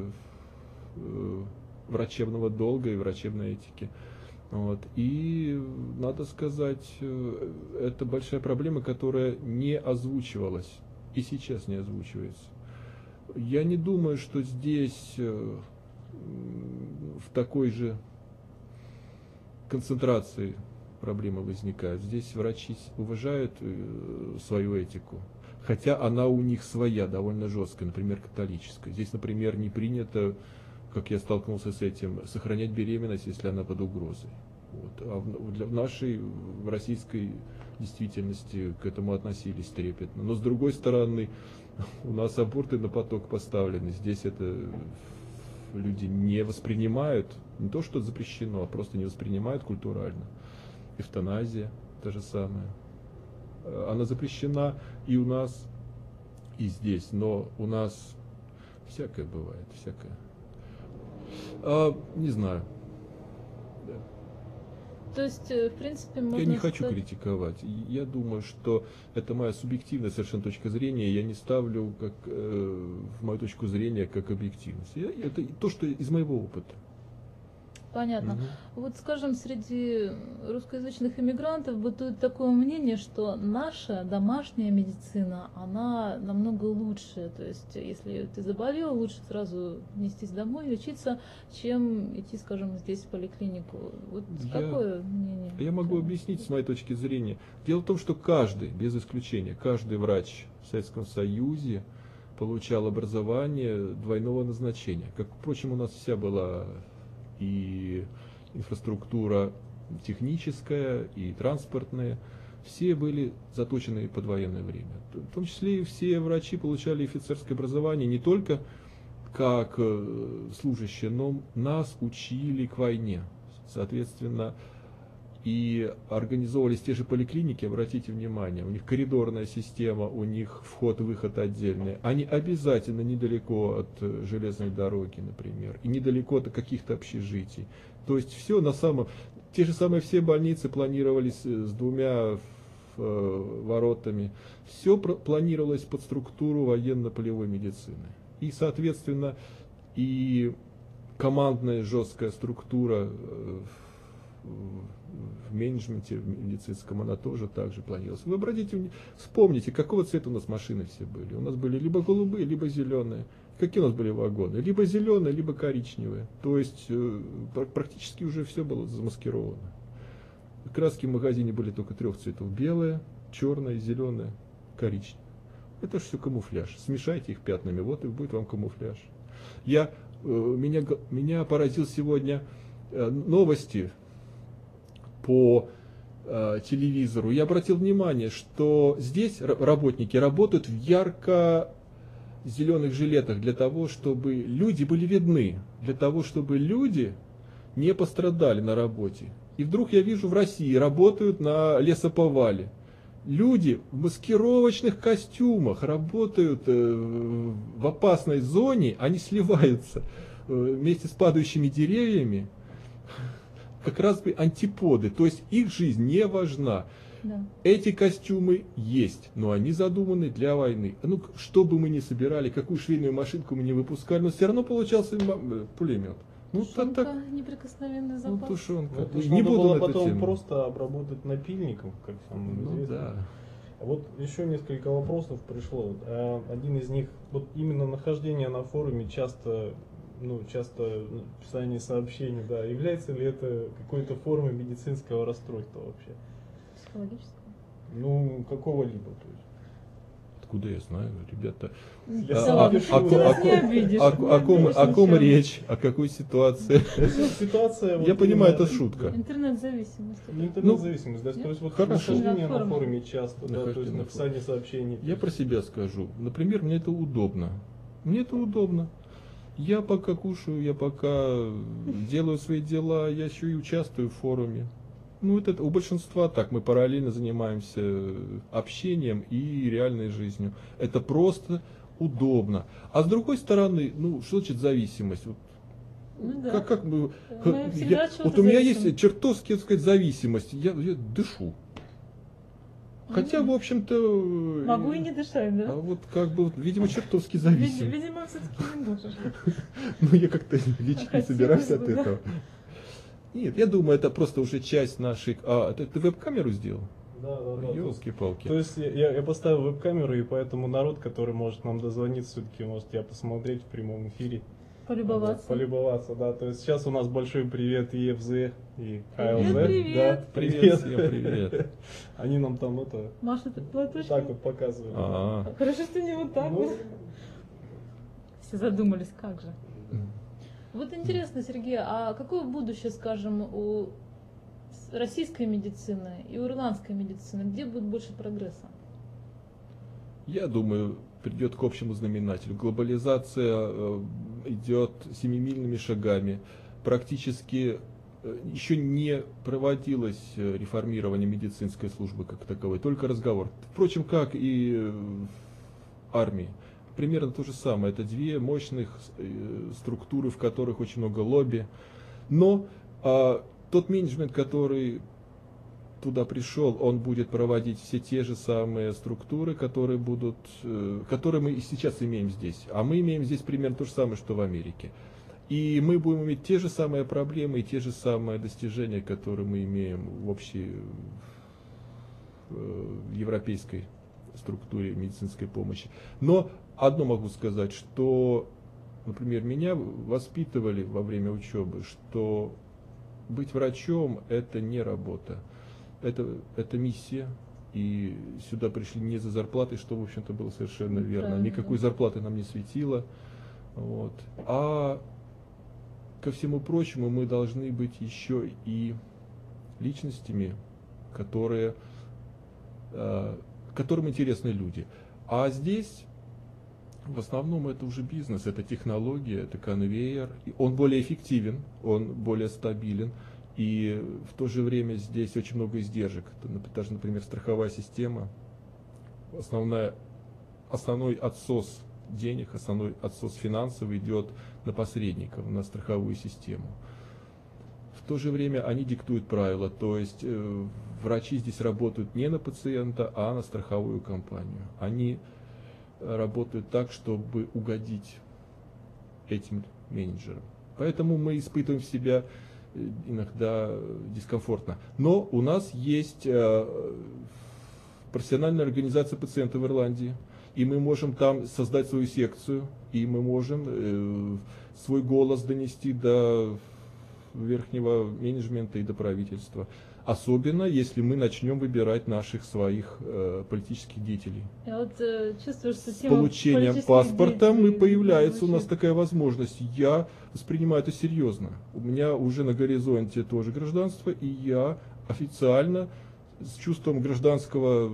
врачебного долга и врачебной этики. Вот. И надо сказать, это большая проблема, которая не озвучивалась и сейчас не озвучивается. Я не думаю, что здесь в такой же концентрации проблемы возникают. Здесь врачи уважают свою этику. Хотя она у них своя, довольно жесткая, например, католическая. Здесь, например, не принято, как я столкнулся с этим, сохранять беременность, если она под угрозой. Вот. А в нашей, в российской действительности к этому относились трепетно. Но с другой стороны, у нас аборты на поток поставлены. Здесь это люди не воспринимают, не то что запрещено, а просто не воспринимают культурально. Эвтаназия, то же самое. Она запрещена и у нас, и здесь, но у нас всякое бывает, всякое. Не знаю.
То есть, в принципе, можно
Я не хочу
сказать-
критиковать. Я думаю, что это моя субъективная совершенно точка зрения. Я не ставлю как, в мою точку зрения как объективность. Это то, что из моего опыта.
Понятно.
Мгм.
Вот, скажем, среди русскоязычных иммигрантов бытует такое мнение, что наша домашняя медицина, она намного лучше. То есть, если ты заболел, лучше сразу нестись домой, лечиться, чем идти, скажем, здесь в поликлинику. Вот какое мнение?
Я могу объяснить с моей точки зрения. Дело в том, что каждый, без исключения, каждый врач в Советском Союзе получал образование двойного назначения. Как, впрочем, у нас вся была и инфраструктура техническая, и транспортная. Все были заточены под военное время. В том числе и все врачи получали офицерское образование не только как служащие, но нас учили к войне. Соответственно, и организовывались те же поликлиники, обратите внимание, у них коридорная система, у них вход-выход отдельный. Они обязательно недалеко от железной дороги, например, и недалеко от каких-то общежитий. То есть все на самом... Те же самые все больницы планировались с двумя воротами. Все планировалось под структуру военно-полевой медицины. И, соответственно, и командная жесткая структура в менеджменте медицинском, она тоже так же планировалась. Вы обратите, вспомните, какого цвета у нас машины все были. У нас были либо голубые, либо зеленые. Какие у нас были вагоны? Либо зеленые, либо коричневые. То есть практически уже все было замаскировано. Краски в магазине были только трех цветов. Белая, черная, зеленая, коричневая. Это же все камуфляж. Смешайте их пятнами, вот и будет вам камуфляж. Меня поразил сегодня новости по телевизору. Я обратил внимание, что здесь работники работают в ярко-зеленых жилетах для того, чтобы люди были видны, для того, чтобы люди не пострадали на работе. И вдруг я вижу, в России работают на лесоповале. Люди в маскировочных костюмах работают в опасной зоне, они сливаются вместе с падающими деревьями, как раз бы антиподы, то есть их жизнь не важна.
Да.
Эти костюмы есть, но они задуманы для войны. Ну, что бы мы ни собирали, какую швейную машинку мы не выпускали, но все равно получался пулемет. Ну,
Тушенка,
так,
неприкосновенный
ну,
запас.
тушенка.
Ну, это ж
Не
надо
буду
было
на эту
потом
тему.
просто обработать напильником, как самое
Ну,
известно.
да.
Вот еще несколько вопросов пришло. Один из них, вот именно нахождение на форуме часто писание сообщений, да, является ли это какой-то формой медицинского расстройства вообще?
Психологического.
Ну, какого-либо, то есть.
Откуда я знаю, ребята?
Я
Да
сам
ладно,
пишу.
ты нас не обидишь.
О
не
ком
обидишь ничем.
речь? О какой ситуации?
Ситуация, вот
Я понимаю,
именно-
это шутка.
Интернет-зависимость.
Ну, интернет-зависимость, да, то есть вот
хорошо.
нахождение
На
на
форуме.
форуме часто, да, то
Нахождение
есть
на
написание сообщений.
Я про себя скажу. Например, мне это удобно. Мне это удобно. Я пока кушаю, я пока делаю свои дела, я еще и участвую в форуме. Ну, вот это у большинства так. Мы параллельно занимаемся общением и реальной жизнью. Это просто удобно. А с другой стороны, ну, что значит зависимость? Вот
Ну да.
как бы,
Мы всегда от чего-то
вот у меня
зависим.
есть чертовски, так сказать, зависимость. Я дышу. Хотя, в общем-то...
Могу и не дышать,
А
да?
вот как бы, видимо, чертовски зависим.
Видимо, все-таки не можешь.
Ну, я как-то лечить не
Хотелось
собираюсь от
бы, да.
этого. Нет, я думаю, это просто уже часть нашей... А, ты веб-камеру сделал?
Да. То есть,
Ёлки-палки.
я поставил веб-камеру, и поэтому народ, который может нам дозвониться, все-таки может тебя посмотреть в прямом эфире.
Полюбоваться.
Полюбоваться, да. То есть сейчас у нас большой привет и ЕФЗ, и КЛЗ.
Привет.
Да,
Привет всем, привет.
Они нам там это
Маша, ты платочки?
так вот показывают.
А,
Хорошо, что не вот так
Ну,
вот. Все задумались, как же. Вот интересно, Сергей, а какое будущее, скажем, у российской медицины и у ирландской медицины? Где будет больше прогресса?
я думаю, придет к общему знаменателю. Глобализация идет семимильными шагами. Практически еще не проводилось реформирование медицинской службы как таковой, только разговор. Впрочем, как и в армии. Примерно то же самое. Это две мощных структуры, в которых очень много лобби. Но тот менеджмент, который туда пришел, он будет проводить все те же самые структуры, которые мы и сейчас имеем здесь. А мы имеем здесь примерно то же самое, что в Америке. И мы будем иметь те же самые проблемы и те же самые достижения, которые мы имеем в общей европейской структуре медицинской помощи. Но одно могу сказать, что, например, меня воспитывали во время учебы, что быть врачом – это не работа, это миссия. И сюда пришли не за зарплатой, что, в общем-то, было совершенно верно.
Правильно.
Никакой зарплаты нам не светило. Вот. А ко всему прочему, мы должны быть еще и личностями, которым интересны люди. А здесь в основном это уже бизнес, это технология, это конвейер. И он более эффективен, он более стабилен. И в то же время здесь очень много издержек. Даже, например, страховая система. Основной отсос денег, основной отсос финансов идет на посредников, на страховую систему. В то же время они диктуют правила, то есть врачи здесь работают не на пациента, а на страховую компанию. Они работают так, чтобы угодить этим менеджерам. Поэтому мы испытываем себя иногда дискомфортно. Но у нас есть профессиональная организация пациентов в Ирландии, и мы можем там создать свою секцию, и мы можем свой голос донести до верхнего менеджмента и до правительства. Особенно, если мы начнем выбирать наших своих политических деятелей.
Я вот чувствую, что
С
тема
получением
политических
паспорта
деятелей
появляется у нас
звучит.
такая возможность. Я воспринимаю это серьезно. У меня уже на горизонте тоже гражданство, и я официально с чувством гражданского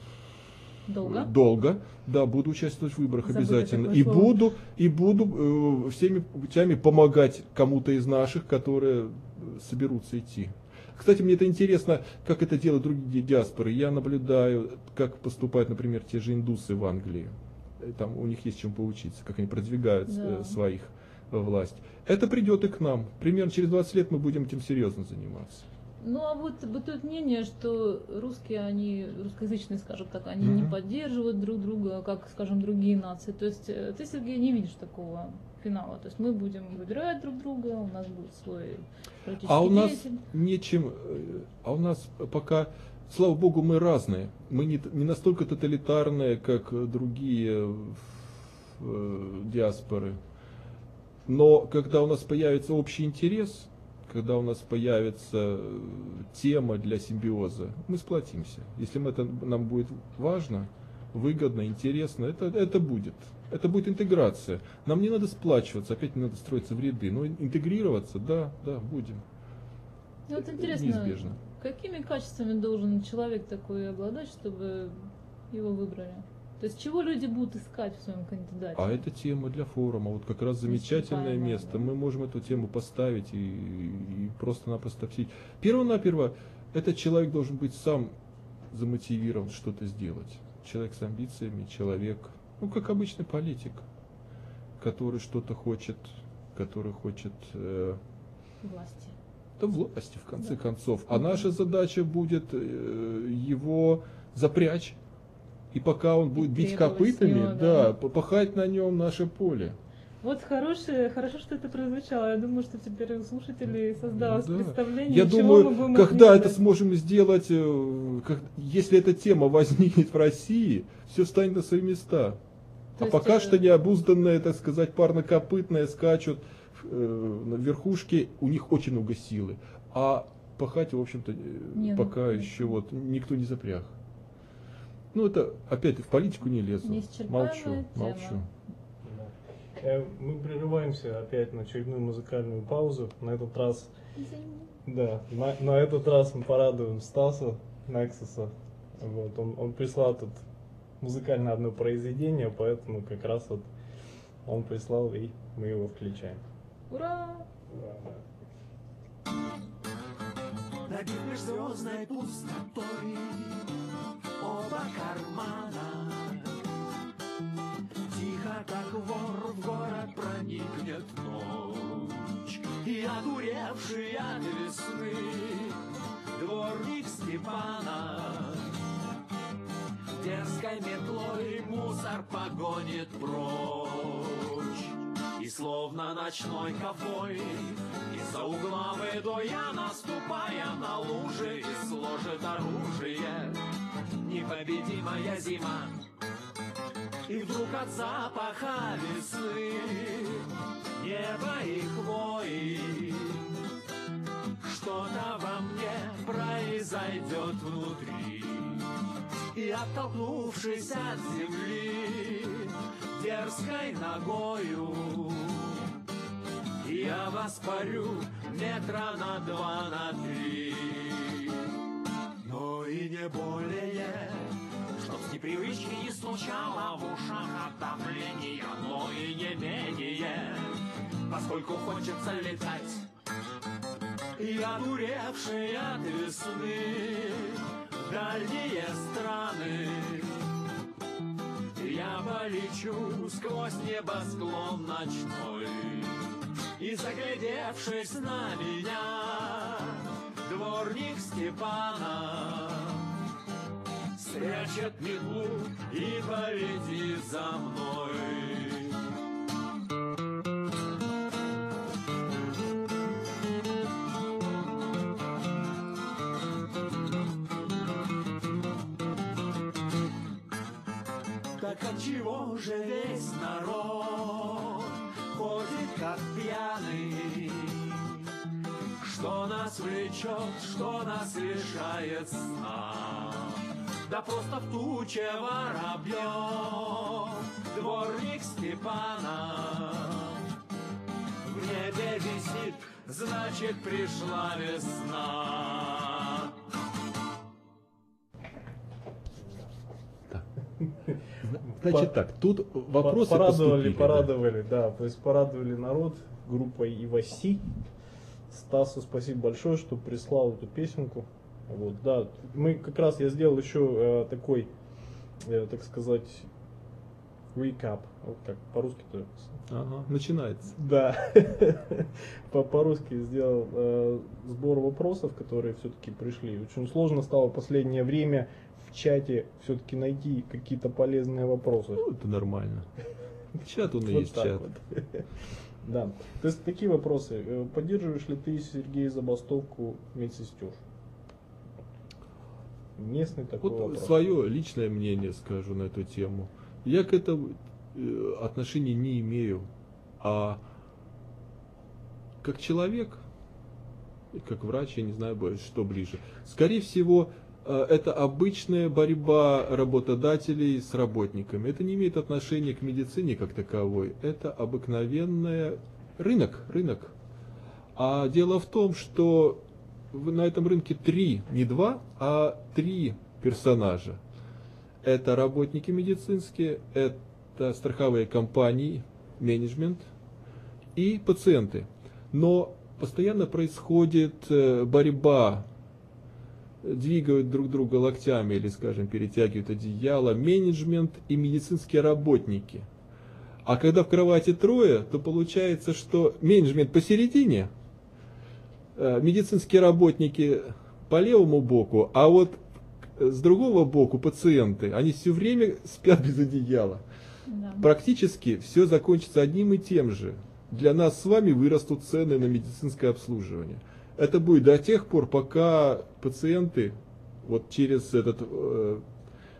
долга, да, буду участвовать в выборах
Забыли
обязательно.
такое
И буду всеми путями помогать кому-то из наших, которые соберутся идти. Кстати, мне это интересно, как это делают другие диаспоры. Я наблюдаю, как поступают, например, те же индусы в Англии. Там у них есть чем поучиться, как они продвигают своих во власть. Это придет и к нам. Примерно через 20 лет мы будем этим серьезно заниматься.
Ну а вот бытует мнение, что русские, они, русскоязычные, скажем так, они не поддерживают друг друга, как, скажем, другие нации. То есть ты, Сергей, не видишь такого финала. То есть мы будем выбирать друг друга, у нас будет свой политический
А у нас
деятель.
нечем, а у нас пока, слава богу, мы разные. Мы не настолько тоталитарные, как другие диаспоры. Но когда у нас появится общий интерес, когда у нас появится тема для симбиоза, мы сплотимся. Если это нам будет важно, выгодно, интересно, это будет. Это будет интеграция. Нам не надо сплачиваться, опять не надо строиться в ряды, но интегрироваться, да, будем.
Ну, вот интересно,
неизбежно.
какими качествами должен человек такой обладать, чтобы его выбрали? То есть чего люди будут искать в своем кандидате?
А это тема для форума. Вот как раз замечательное
Выступаемое,
место.
да.
Мы можем эту тему поставить и просто-напросто обсудить. Перво-наперво, этот человек должен быть сам замотивирован что-то сделать. Человек с амбициями, человек, как обычный политик, который что-то хочет,
Власти.
да, власти, в конце концов. А наша задача будет его запрячь. И пока он будет бить
требовать с
копытами,
него, да.
пахать на нем наше поле.
Вот хорошо, что это прозвучало. Я думаю, что теперь у слушателей создалось
Да.
представление,
Я
чего
думаю,
мы будем
когда
от них
это
ждать.
сможем сделать, если эта тема возникнет в России, все станет на свои места. А
есть,
пока что необузданные, так сказать, парнокопытные скачут на верхушке, у них очень много силы. А пахать, в общем-то,
Не,
пока
ну,
еще вот никто не запряг. Ну, это опять в политику не лезу.
Неисчерпаемая
Молчу,
тема.
молчу.
Мы прерываемся опять на очередную музыкальную паузу. На этот раз, да, на этот раз мы порадуем Стаса Нексуса. Вот, он прислал тут музыкальное одно произведение, поэтому как раз вот он прислал, и мы его включаем.
Ура!
Набит межзвездной пустотой оба кармана. Тихо, как вор, в город проникнет ночь, и одуревший от весны дворник Степана дерзкой метлой мусор погонит прочь. И словно ночной ковбой из-за угла выйду я, наступая на лужи, и сложит оружие непобедимая зима. И вдруг от запаха весны, неба и хвои что-то во мне произойдет внутри. И оттолкнувшись от земли дерзкой ногою, я воспарю метра на 2, на 3. Но и не более, чтоб с непривычки не стучало в ушах от давления, но и не менее, поскольку хочется летать. И одуревший от весны в дальние страны я полечу сквозь небосклон ночной. И заглядевшись на меня, дворник Степана спрячет метлу и полетит за мной. Так отчего же весь народ ходит как пьяный? Что нас влечет, что нас лишает сна? Да просто в туче воробьев дворник Степана в небе висит, значит пришла весна.
Значит так, тут вопросы
порадовали,
поступили,
да, то есть порадовали народ группой Иваси. Стасу спасибо большое, что прислал эту песенку. Вот, да, мы как раз, я сделал еще такой, так сказать, recap, вот как по-русски-то.
Ага, начинается.
Да, по-русски сделал сбор вопросов, которые все-таки пришли. Очень сложно стало в последнее время в чате все-таки найти какие-то полезные вопросы.
Ну, это нормально. Чат он и
Вот
есть
так
чат.
вот. Да. То есть такие вопросы. Поддерживаешь ли ты, Сергей, забастовку медсестер? Местный такой
Вот
вопрос.
свое личное мнение скажу на эту тему. Я к этому отношения не имею. А как человек, и как врач, я не знаю, что ближе. Скорее всего, это обычная борьба работодателей с работниками. Это не имеет отношения к медицине как таковой. Это обыкновенный рынок. А дело в том, что на этом рынке не 2, а 3 персонажа. Это работники медицинские, это страховые компании, менеджмент и пациенты. Но постоянно происходит борьба, двигают друг друга локтями или, скажем, перетягивают одеяло менеджмент и медицинские работники. А когда в кровати 3, то получается, что менеджмент посередине, медицинские работники по левому боку, а вот с другого боку пациенты, они все время спят без одеяла.
Да.
Практически все закончится одним и тем же. Для нас с вами вырастут цены на медицинское обслуживание. Это будет до тех пор, пока пациенты вот через этот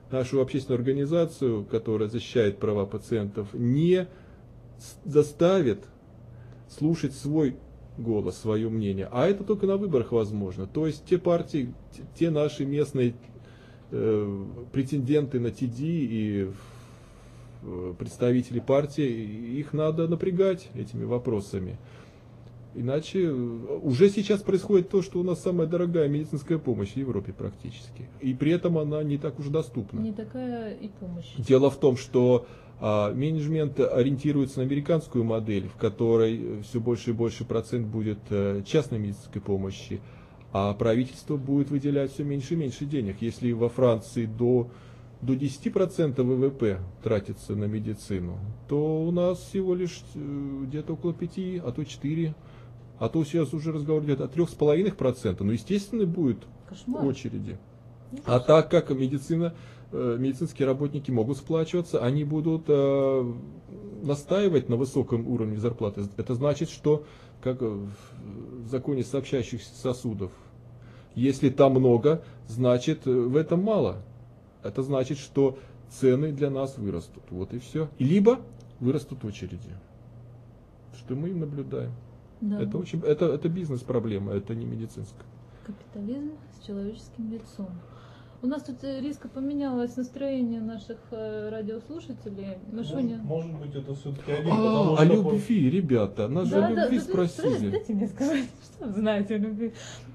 нашу общественную организацию, которая защищает права пациентов, не заставит слушать свой голос, свое мнение. А это только на выборах возможно. То есть те партии, те наши местные претенденты на ТД и представители партии, их надо напрягать этими вопросами. Иначе уже сейчас происходит то, что у нас самая дорогая медицинская помощь в Европе практически. И при этом она не так уж доступна.
Не такая и помощь.
Дело в том, что менеджмент ориентируется на американскую модель, в которой все больше и больше процент будет частной медицинской помощи, а правительство будет выделять все меньше и меньше денег. Если во Франции до 10% ВВП тратится на медицину, то у нас всего лишь где-то около 5, а то 4%. А то сейчас уже разговор идет о 3,5%. Ну, естественно, будет
Кошмар.
очереди. А так как медицинские работники могут сплачиваться, они будут настаивать на высоком уровне зарплаты. Это значит, что, как в законе сообщающихся сосудов, если там много, значит в этом мало. Это значит, что цены для нас вырастут. Вот и все. Либо вырастут очереди. Что мы и наблюдаем.
Да.
Это бизнес-проблема, это не медицинская.
Капитализм с человеческим лицом. У нас тут резко поменялось настроение наших радиослушателей.
Может быть, это все-таки один,
О любви, ребята. Нас же о любви спросили.
Дайте мне сказать, что вы знаете о любви.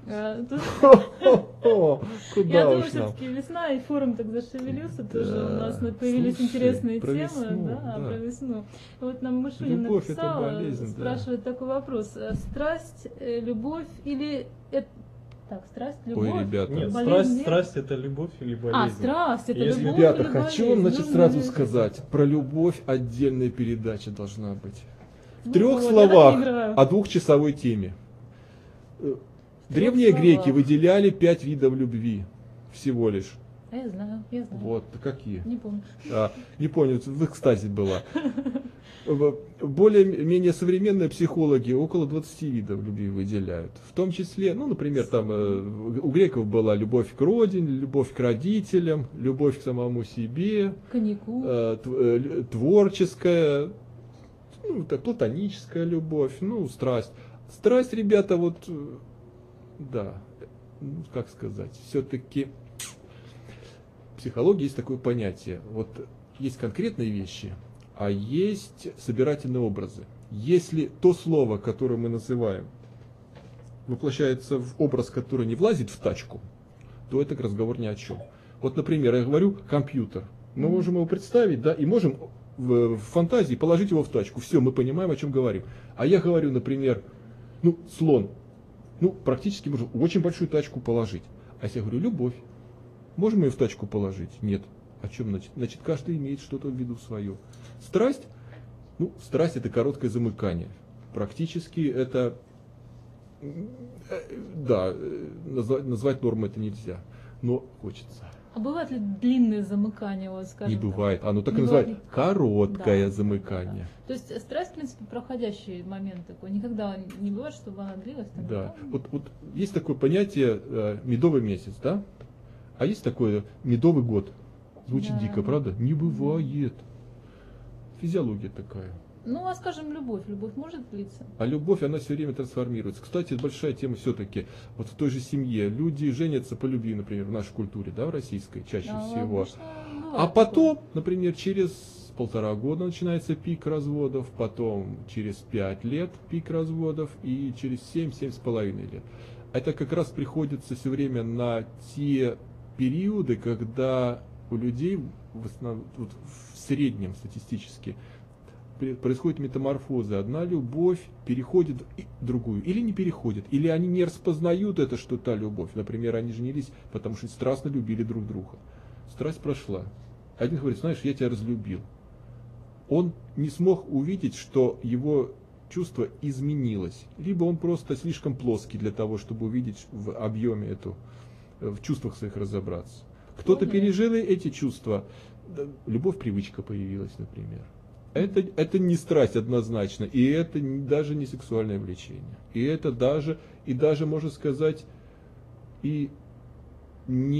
Куда
Я думаю,
уж нам.
все-таки весна, и форум так зашевелился, тоже у нас появились
Слушай,
интересные
про
темы,
весну,
да,
да.
про весну. Вот нам Мышунин
Любовь — это
написала,
болезнь, да.
спрашивает такой вопрос. Страсть, любовь или... Так, страсть, любовь?
Ой, ребята.
Нет,
Болезнь,
страсть это любовь или болезнь.
страсть, это
Если-
любовь
Ребята,
или
хочу
болезнь?
вам, значит,
Нужно
сразу
ли-
сказать. Про любовь отдельная передача должна быть. В
Ну
3
вот, я
словах
так не играю.
о 2-часовой теме. Древние
словах.
греки выделяли 5 видов любви всего лишь.
А я знаю.
Вот, какие?
Не помню.
Не помню, в экстазе была. Более-менее современные психологи около 20 видов любви выделяют. В том числе, ну, например, там у греков была любовь к родине, любовь к родителям, любовь к самому себе,
Коньяку.
творческая, ну, так, платоническая любовь, ну, страсть. Страсть, ребята, вот, да, ну, как сказать, все-таки в психологии есть такое понятие. Вот есть конкретные вещи, а есть собирательные образы. Если то слово, которое мы называем, воплощается в образ, который не влазит в тачку, то это разговор ни о чем. Вот, например, я говорю компьютер. Мы можем его представить, да, и можем в фантазии положить его в тачку. Все, мы понимаем, о чем говорим. А я говорю, например, ну, слон. Ну, практически можем очень большую тачку положить. А если я говорю любовь, можем ее в тачку положить? Нет. О чем значит? Значит, каждый имеет что-то в виду свое. Страсть? Ну, страсть — это короткое замыкание. Практически это, да, назвать нормой это нельзя, но хочется.
А бывает ли длинное замыкание, вот, скажем
Не
так?
бывает. Оно так
Не
и называют
бывает.
короткое
Да,
замыкание.
То есть страсть, в принципе, проходящий момент такой. Никогда не бывает, чтобы она длилась. Там,
Да. Вот есть такое понятие медовый месяц, да? А есть такое медовый год. Звучит
Да.
дико, правда? Не бывает. Физиология такая.
Ну, а скажем, любовь. Любовь может длиться?
А любовь, она все время трансформируется. Кстати, большая тема все-таки. Вот в той же семье люди женятся по любви, например, в нашей культуре, да, в российской, чаще
Да,
всего.
обычно бывает
А
такое.
потом, например, через 1,5 года начинается пик разводов, потом через 5 лет пик разводов и через 7-7,5 лет. Это как раз приходится все время на те периоды, когда у людей в основном, вот в среднем статистически происходит метаморфоза. Одна любовь переходит в другую, или не переходит, или они не распознают это, что та любовь. Например, они женились, потому что страстно любили друг друга. Страсть прошла. Один говорит, знаешь, я тебя разлюбил. Он не смог увидеть, что его чувство изменилось. Либо он просто слишком плоский для того, чтобы увидеть в объеме эту, в чувствах своих разобраться. Кто-то пережил эти чувства. Любовь, привычка появилась, например. Это не страсть однозначно, и это даже не сексуальное влечение. И это даже можно сказать, и не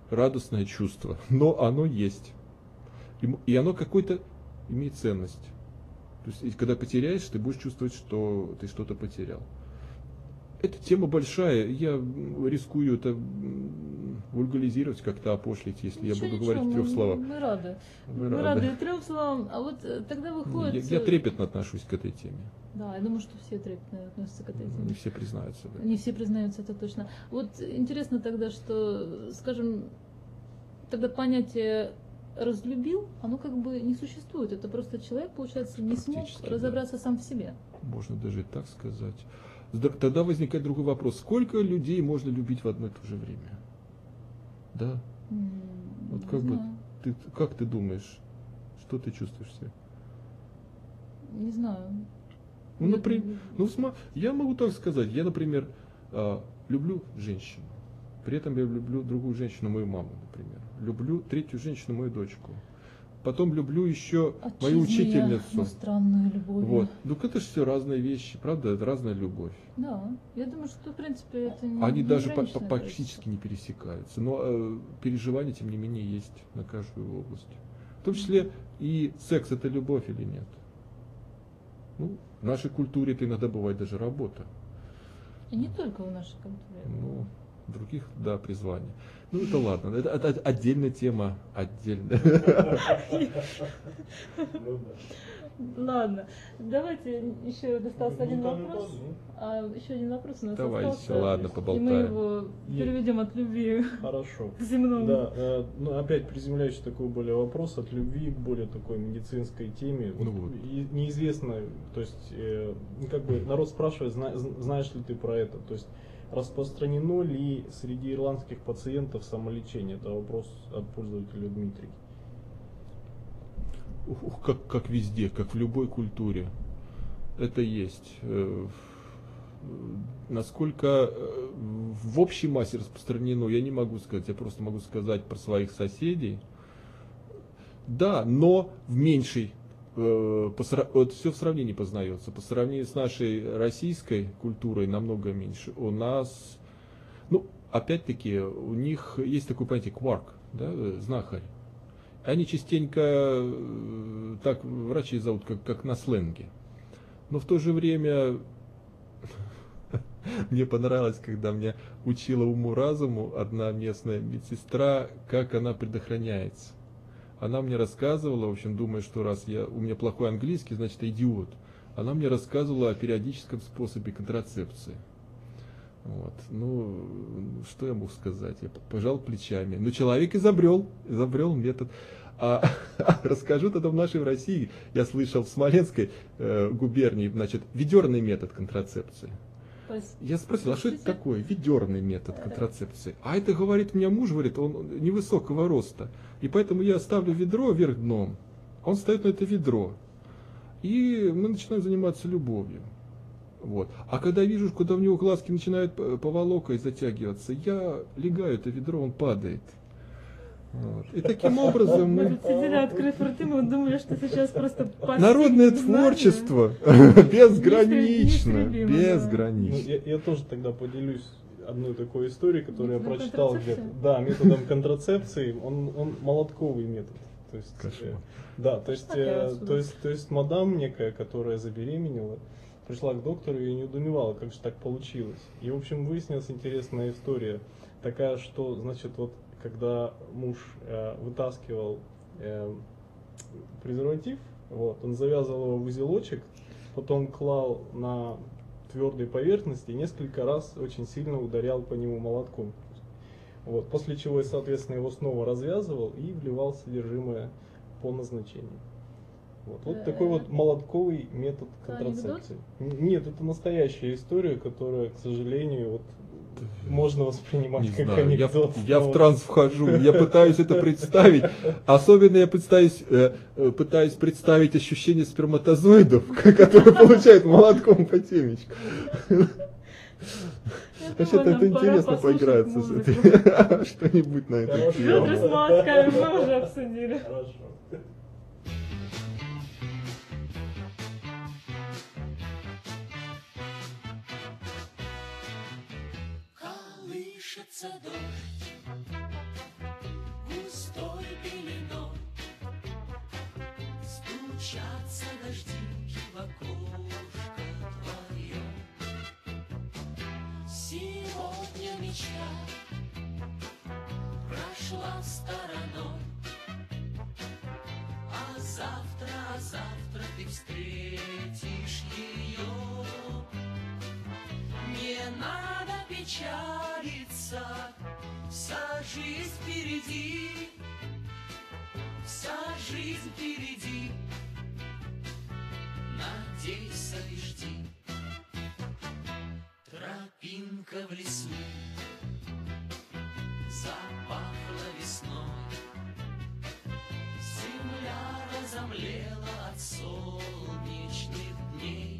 радостное чувство, но оно есть. И оно какой-то имеет ценность. То есть, когда потеряешь, ты будешь чувствовать, что ты что-то потерял. Эта тема большая, я рискую это вульгаризировать, как-то опошлить, если я буду говорить в 3 словах.
Мы рады.
Вы
Мы
рады.
рады 3 словам. А вот тогда выходит...
Я трепетно отношусь к этой теме.
Да, я думаю, что все трепетно относятся к этой теме.
Не все признаются. Да.
Не все признаются, это точно. Вот интересно тогда, что, скажем, тогда понятие разлюбил, оно как бы не существует. Это просто человек, получается, не смог
Фактически,
разобраться сам в себе.
Можно даже и так сказать. Тогда возникает другой вопрос. Сколько людей можно любить в одно и то же время? Да? Вот
Не
как бы
знаю.
как ты думаешь, что ты чувствуешь в себе?
Не знаю.
Ну, например, я могу так сказать. Я, например, люблю женщину. При этом я люблю другую женщину, мою маму, например. Люблю третью женщину, мою дочку. Потом люблю еще мою учительницу.
Но странную любовь.
Вот. Ну, это же все разные вещи, правда? Это разная любовь.
Да, я думаю, что, в принципе, это не
Они даже
ограниченное
практически не пересекаются. Но переживания, тем не менее, есть на каждую область. В том числе и секс — это любовь или нет? Ну, в нашей культуре это иногда бывает даже работа.
количество. И не только в нашей культуре.
Ну, в других, да, призвание. Ну, это ладно. Это отдельная тема. Отдельная.
Ладно, давайте еще остался один вопрос. Еще один вопрос у нас
Давай
остался.
еще, ладно,
И мы
поболтаем.
его переведем от любви
Хорошо.
к земному.
Да, ну опять приземляющий такой более вопрос от любви к более такой медицинской теме.
Ну вот.
И неизвестно, то есть как бы народ спрашивает, знаешь ли ты про это, то есть распространено ли среди ирландских пациентов самолечение? Это вопрос от пользователя Дмитрий.
Как везде, как в любой культуре. Это есть. Насколько в общей массе распространено, я не могу сказать. Я просто могу сказать про своих соседей. Да, но в меньшей. Вот все в сравнении познается. По сравнению с нашей российской культурой намного меньше. У нас, ну, опять-таки, у них есть такое понятие кварк, да, знахарь. Они частенько так врачей зовут, как на сленге. Но в то же время мне понравилось, когда меня учила уму-разуму одна местная медсестра, как она предохраняется. Она мне рассказывала, в общем, думая, что раз у меня плохой английский, значит, я идиот. Она мне рассказывала о периодическом способе контрацепции. Вот. Ну, что я мог сказать? Я пожал плечами. Но человек изобрел метод. Расскажу тогда в нашей России. Я слышал в Смоленской губернии, значит, ведерный метод контрацепции. Я спросил, а что это такое? Ведерный метод контрацепции. А это, говорит, у меня муж, говорит, он невысокого роста. И поэтому я ставлю ведро вверх дном. Он встает на это ведро. И мы начинаем заниматься любовью. Вот. А когда вижу, куда у него глазки начинают поволокой затягиваться, я легаю это ведро, он падает. Вот. И таким образом
Мы
мы...
тут сидели, открыв рты, мы думали, что сейчас просто
Народное
постигнем
творчество безгранично.
Неистребимо, да.
Безгранично.
Ну, я тоже тогда поделюсь одной такой историей, которую я
Методом
прочитал
контрацепции?
где-то. Да, методом контрацепции. Он молотковый метод. То есть,
Кошмар.
да, то есть,
Опять отсюда.
то есть мадам некая, которая забеременела, пришла к доктору и недоумевала, как же так получилось. И, в общем, выяснилась интересная история. Такая, что, значит, вот когда муж вытаскивал презерватив, вот, он завязывал его в узелочек, потом клал на твердой поверхности и несколько раз очень сильно ударял по нему молотком. Вот, после чего, соответственно, его снова развязывал и вливал содержимое по назначению. Вот такой вот молотковый метод
Это
контрацепции. Нет, это настоящая история, которая, к сожалению, вот можно воспринимать
Не
как
знаю,
анекдот.
я
но
в транс вхожу, я пытаюсь это представить. Особенно я пытаюсь представить ощущение сперматозоидов, которые получают молотком по темечку. Значит, это интересно поиграться с этим. Что-нибудь на эту
Ведра с
тему.
молотками мы уже обсудили.
Хорошо.
Колышется дождь,
печаль прошла стороной, а завтра ты встретишь ее. Не надо печалиться, вся жизнь впереди, вся жизнь впереди. Надейся и жди. Тропинка в лесу запахла весной, земля разомлела от солнечных дней.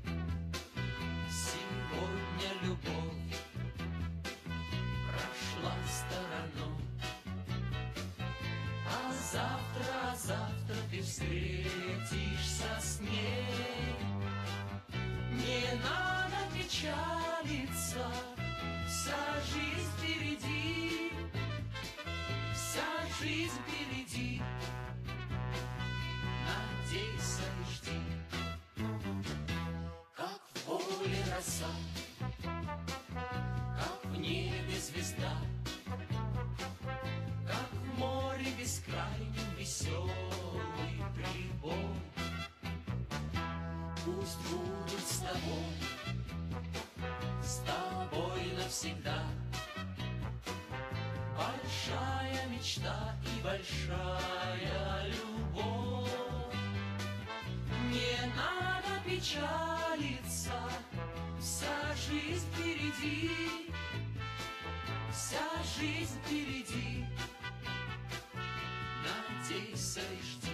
Сегодня любовь прошла стороной, а завтра ты встретишься с ней. Не надо печалиться, вся жизнь впереди, вся жизнь впереди. Надейся и жди. Как в поле роса, как в небе звезда, как в море бескрайнем веселый прибой. Пусть будет с тобой навсегда большая мечта и большая любовь. Не надо печалиться, вся жизнь впереди, вся жизнь впереди. Надейся и жди.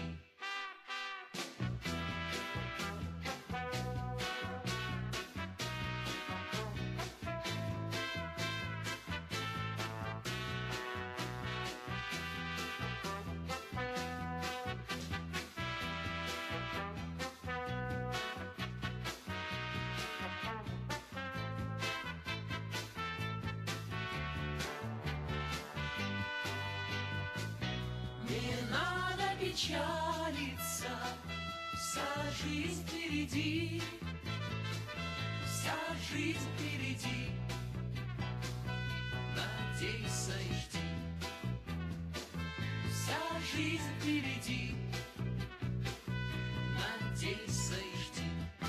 Не надо печалиться, вся жизнь впереди, вся жизнь впереди. Надейся и жди. Вся жизнь впереди. Надейся и жди.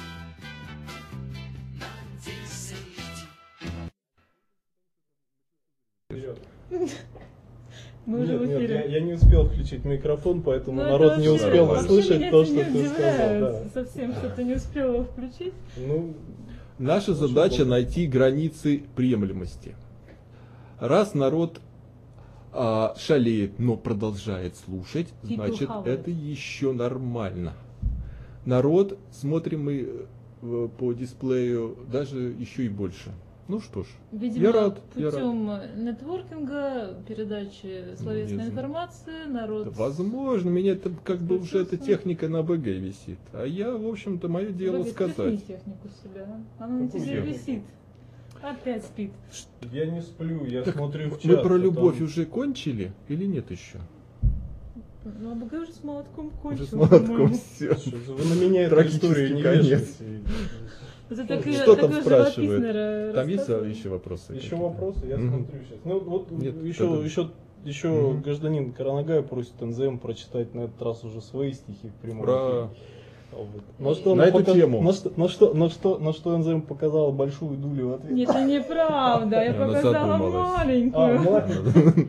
Надейся и жди.
Мы уже в
Нет,
эфире.
я не успел включить микрофон, поэтому
Ну,
народ
это
не
вообще-
успел
вообще
услышать
меня
то,
это
что
не
ты сказал.
удивляет
Да.
совсем, что ты не успела включить.
Ну,
Наша задача найти границы приемлемости. Раз народ шалеет, но продолжает слушать,
People
значит
хавают.
это еще нормально. Народ, смотрим мы по дисплею, даже еще и больше. Ну что ж,
Видимо,
я рад.
путем нетворкинга, передачи словесной
знаю.
информации, народ...
Возможно, меня это как бы уже эта
Слушай.
техника на БГ висит. А я, в общем-то, мое дело
Богат,
сказать.
тряхни технику себя. Она на
Какую
тебе
технику?
висит. Опять спит.
я не сплю, я
Так
смотрю в чат.
мы про
а
любовь
там-
уже кончили или нет еще?
Ну, а БГ уже с молотком кончил,
Уже с молотком
по-моему.
все.
Слушай, вы на меня эту
Трагический
историю не
конец.
вешайте.
Это так,
Что там
такое
спрашивают?
живописное
Там есть
рассказывание.
еще вопросы?
Еще
какие-то?
вопросы? Я
Мгм.
смотрю сейчас. Ну вот
Нет,
еще
Мгм.
гражданин Каранагай просит НЗМ прочитать на этот раз уже свои стихи в прямом
Ура!
эфире. Вот. На что
На
она
эту тему.
На что НЗМ показала большую дулю в ответ.
Нет, это неправда. Я
Она
показала
задумалась.
маленькую.
ладно.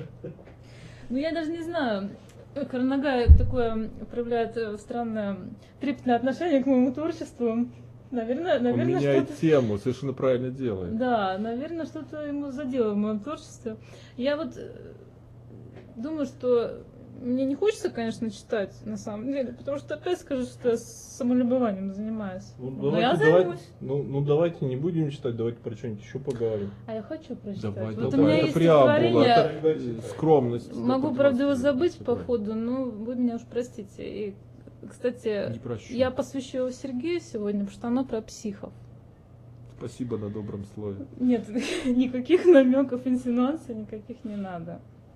Ну, я даже не знаю. Каранагай такое проявляет странное трепетное отношение к моему творчеству. Наверное,
Он
наверное,
меняет
что-то...
тему, совершенно правильно делает.
Да, наверное, что-то ему задело в моем творчестве. Я вот думаю, что мне не хочется, конечно, читать, на самом деле, потому что опять скажу, что я самолюбованием занимаюсь.
Ну,
Но я
давайте,
займусь.
ну, давайте не будем читать, давайте про что-нибудь еще поговорим.
А я хочу прочитать.
Давай,
Вот у
давай,
меня
это
есть
преамбула,
стихотворение.
это скромность.
Могу,
Это
правда, его
просто
забыть по
такое.
ходу, но вы меня уж простите. И, кстати,
Не прощу.
я посвящу его Сергею сегодня, потому что оно про психов.
Спасибо на добром слове.
Нет, никаких намеков, инсинуаций никаких не надо.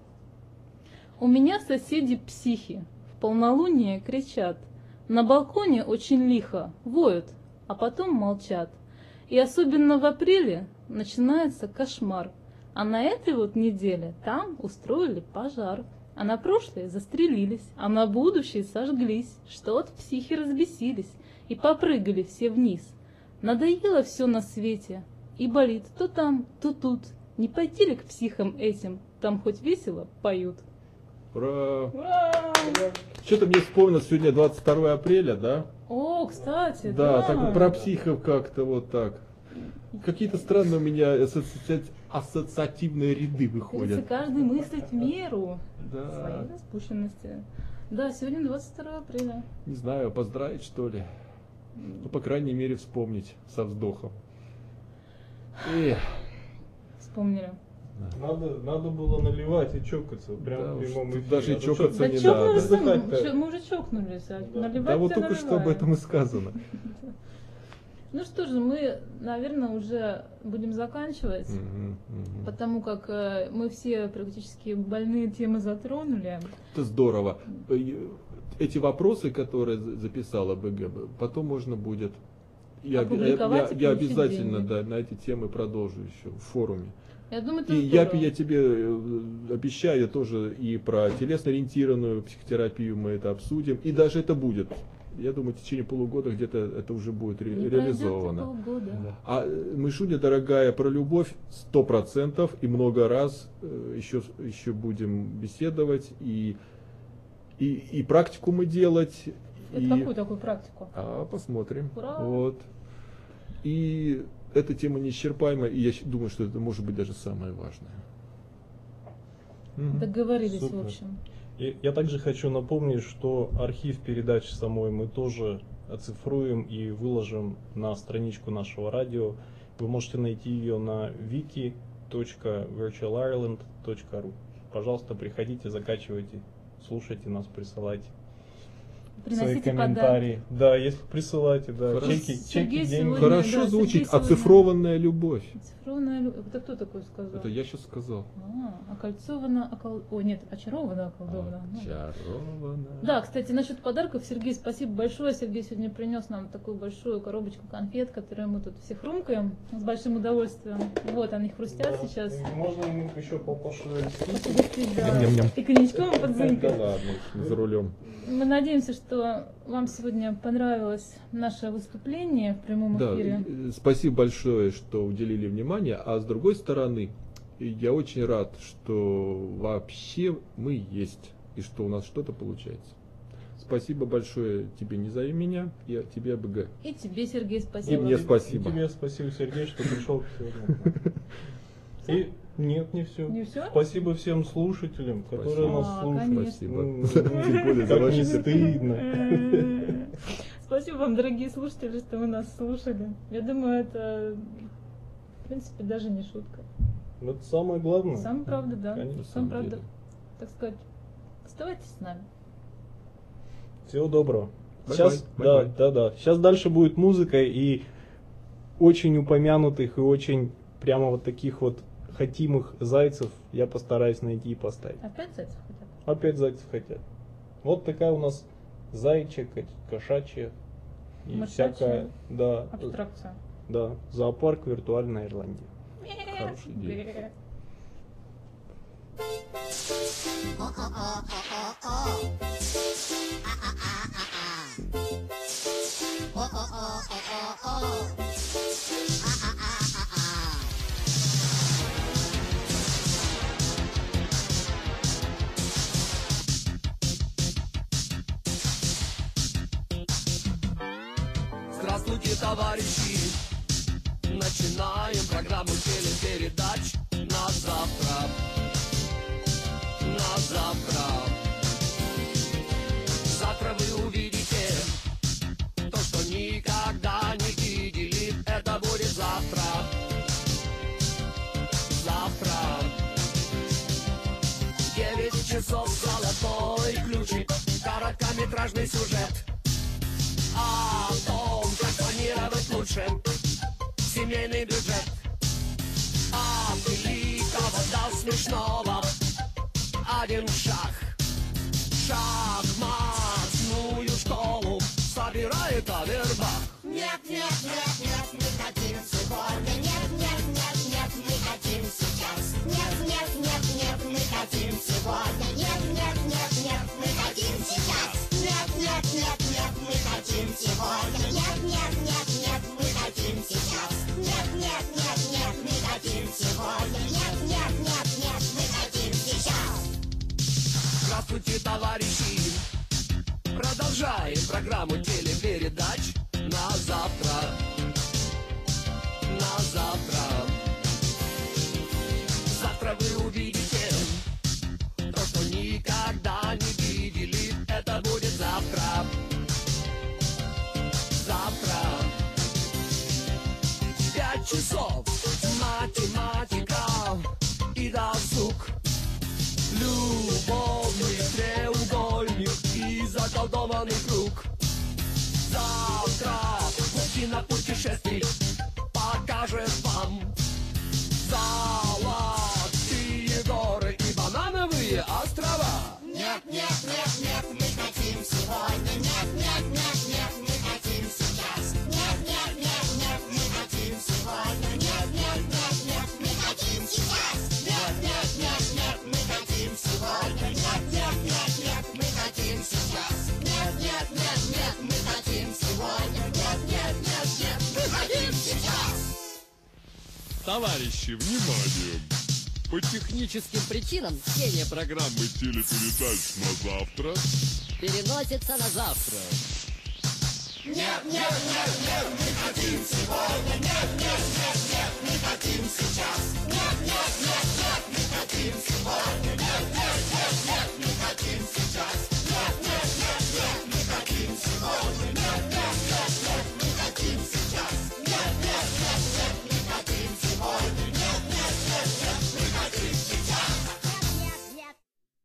У меня соседи психи, в полнолуние кричат. На балконе очень лихо, воют, а потом молчат. И особенно в апреле начинается кошмар. А на этой вот неделе там устроили пожар. А на прошлое застрелились, а на будущее сожглись. Что-то психи разбесились и попрыгали все вниз. Надоело все на свете и болит то там, то тут. Не пойти ли к психам этим? Там хоть весело поют.
Ура!
Ура!
Что-то мне вспомнилось, сегодня 22 апреля, да?
О, кстати,
Да, так вот про психов как-то вот так. Какие-то странные у меня ассоциативные ряды
Кажется,
выходят.
каждый мыслит в меру
Да.
своей распущенности. Да, сегодня 22 апреля.
Не знаю, поздравить что ли? Ну, по крайней мере, вспомнить со вздохом. Эх,
Вспомнили.
Надо было наливать и чокаться прямо
Да
в
уж,
прямом
тут
эфире.
даже и
А то
чокаться
Да
не
чокнулись
надо.
мы,
Вздыхать-то.
мы уже чокнулись, а
Да.
наливать
Да вот
всё
только что об
наливаем.
этом и сказано.
Ну что же, мы, наверное, уже будем заканчивать,
Мгм, мгм.
потому как мы все практически больные темы затронули.
Это здорово. Эти вопросы, которые записала БГ, потом можно будет.
Опубликовать и
Я
получить
обязательно
деньги.
на эти темы продолжу еще в форуме.
Я думаю, это
И я
здорово.
тебе обещаю тоже и про телесно-ориентированную психотерапию мы это обсудим. И даже это будет. Я думаю, в течение полугода где-то это уже будет
Не
реализовано.
пройдёт и полгода.
А Мышуня, дорогая, про любовь 100% и много раз еще будем беседовать и практикумы делать.
Это
и...
какую такую практику?
Посмотрим.
Ура!
Вот. И эта тема неисчерпаема, и я думаю, что это может быть даже самое важное. Мгм.
Договорились,
Супер.
в общем.
Я также хочу напомнить, что архив передач самой мы тоже оцифруем и выложим на страничку нашего радио. Вы можете найти ее на wiki.virtualireland.ru. Пожалуйста, приходите, закачивайте, слушайте нас, присылайте свои
Приносите
комментарии.
подарки.
Да, если присылайте, да,
Хорошо.
чеки,
Сергей
деньги.
сегодня-
Хорошо
да,
звучит.
Сергей сегодня-
Оцифрованная любовь.
Цифровная любовь. Это кто такой сказал?
Это я сейчас сказал.
Окольцована, Ой, нет, очарована, околдована. Ну.
Очарованная.
Да, кстати, насчет подарков, Сергей, спасибо большое. Сергей сегодня принес нам такую большую коробочку конфет, которые мы тут все хрумкаем с большим удовольствием. Вот, они хрустят
Да,
сейчас.
и можно им еще пошевелить.
Погостить, да.
Ням-ням.
И коньячком
Да
подзынькать.
ладно, за рулем.
Мы надеемся, что вам сегодня понравилось наше выступление в прямом
Да,
эфире.
спасибо большое, что уделили внимание. А с другой стороны, я очень рад, что вообще мы есть и что у нас что-то получается. Спасибо большое тебе, не зови меня, и тебе, АБГ.
И тебе, Сергей,
И
спасибо.
мне спасибо.
И тебе спасибо, Сергей, что пришел сегодня. И нет, не все.
Не всё?
Спасибо всем слушателям, которые
Спасибо.
нас слушают.
конечно.
Спасибо.
Ну,
Тем более за
Как
ваши
не стыдно.
Спасибо вам, дорогие слушатели, что вы нас слушали. Я думаю, это, в принципе, даже не шутка.
Это самое главное.
Самая правда, да.
Конечно.
На
Самая
самом
правда.
деле.
Так сказать, оставайтесь с нами.
Всего доброго.
Бай-бай.
Сейчас,
Бай-бай.
да. Сейчас дальше будет музыка и очень упомянутых и очень прямо вот таких вот хотимых зайцев я постараюсь найти и поставить.
Опять зайцев хотят?
Опять зайцев хотят. Вот такая у нас зайчья, кошачья и
Мышачья.
всякая, да,
Абстракция.
да, зоопарк виртуальная Ирландия.
Хорошая идея.
Здравствуйте, товарищи! Начинаем программу телепередач на завтра. На завтра. Завтра вы увидите то, что никогда не видели. Это будет завтра. Завтра. 9 часов золотой ключик. Короткометражный сюжет о том, как планировать лучше семейный бюджет. От великого до смешного один шаг. Шахматную школу собирает Авербах.
Нет, нет, нет, нет, не хотим сегодня. Нет, нет, нет, нет, не хотим сейчас. сегодня. Нет, нет, нет, нет, мы хотим сейчас.
Здравствуйте, товарищи! Продолжаем программу телепередач на завтра. На завтра. Завтра вы увидите то, что никогда не видели. Это будет завтра. Завтра. 5 часов. Математика и досуг. Любовный треугольник и заколдованный круг. Завтра путина путешествий покажет вам золотые горы и банановые острова.
Нет, нет, нет, нет, мы хотим сегодня. Нет, нет, нет, нет, мы хотим сейчас. Нет, нет, нет, нет, мы хотим сегодня. Нет, нет, нет, нет, мы хотим сейчас. Нет, нет, нет, нет, мы хотим сегодня. Нет, нет, нет, нет, мы хотим сейчас. Нет, нет, нет, нет, мы хотим сегодня. Нет, нет, нет, нет, мы хотим сейчас.
Товарищи, внимание! По техническим причинам чтение программы телепередач на завтра переносится на завтра.
Нет, нет, нет, нет, мы хотим сегодня. Нет, нет, нет, нет.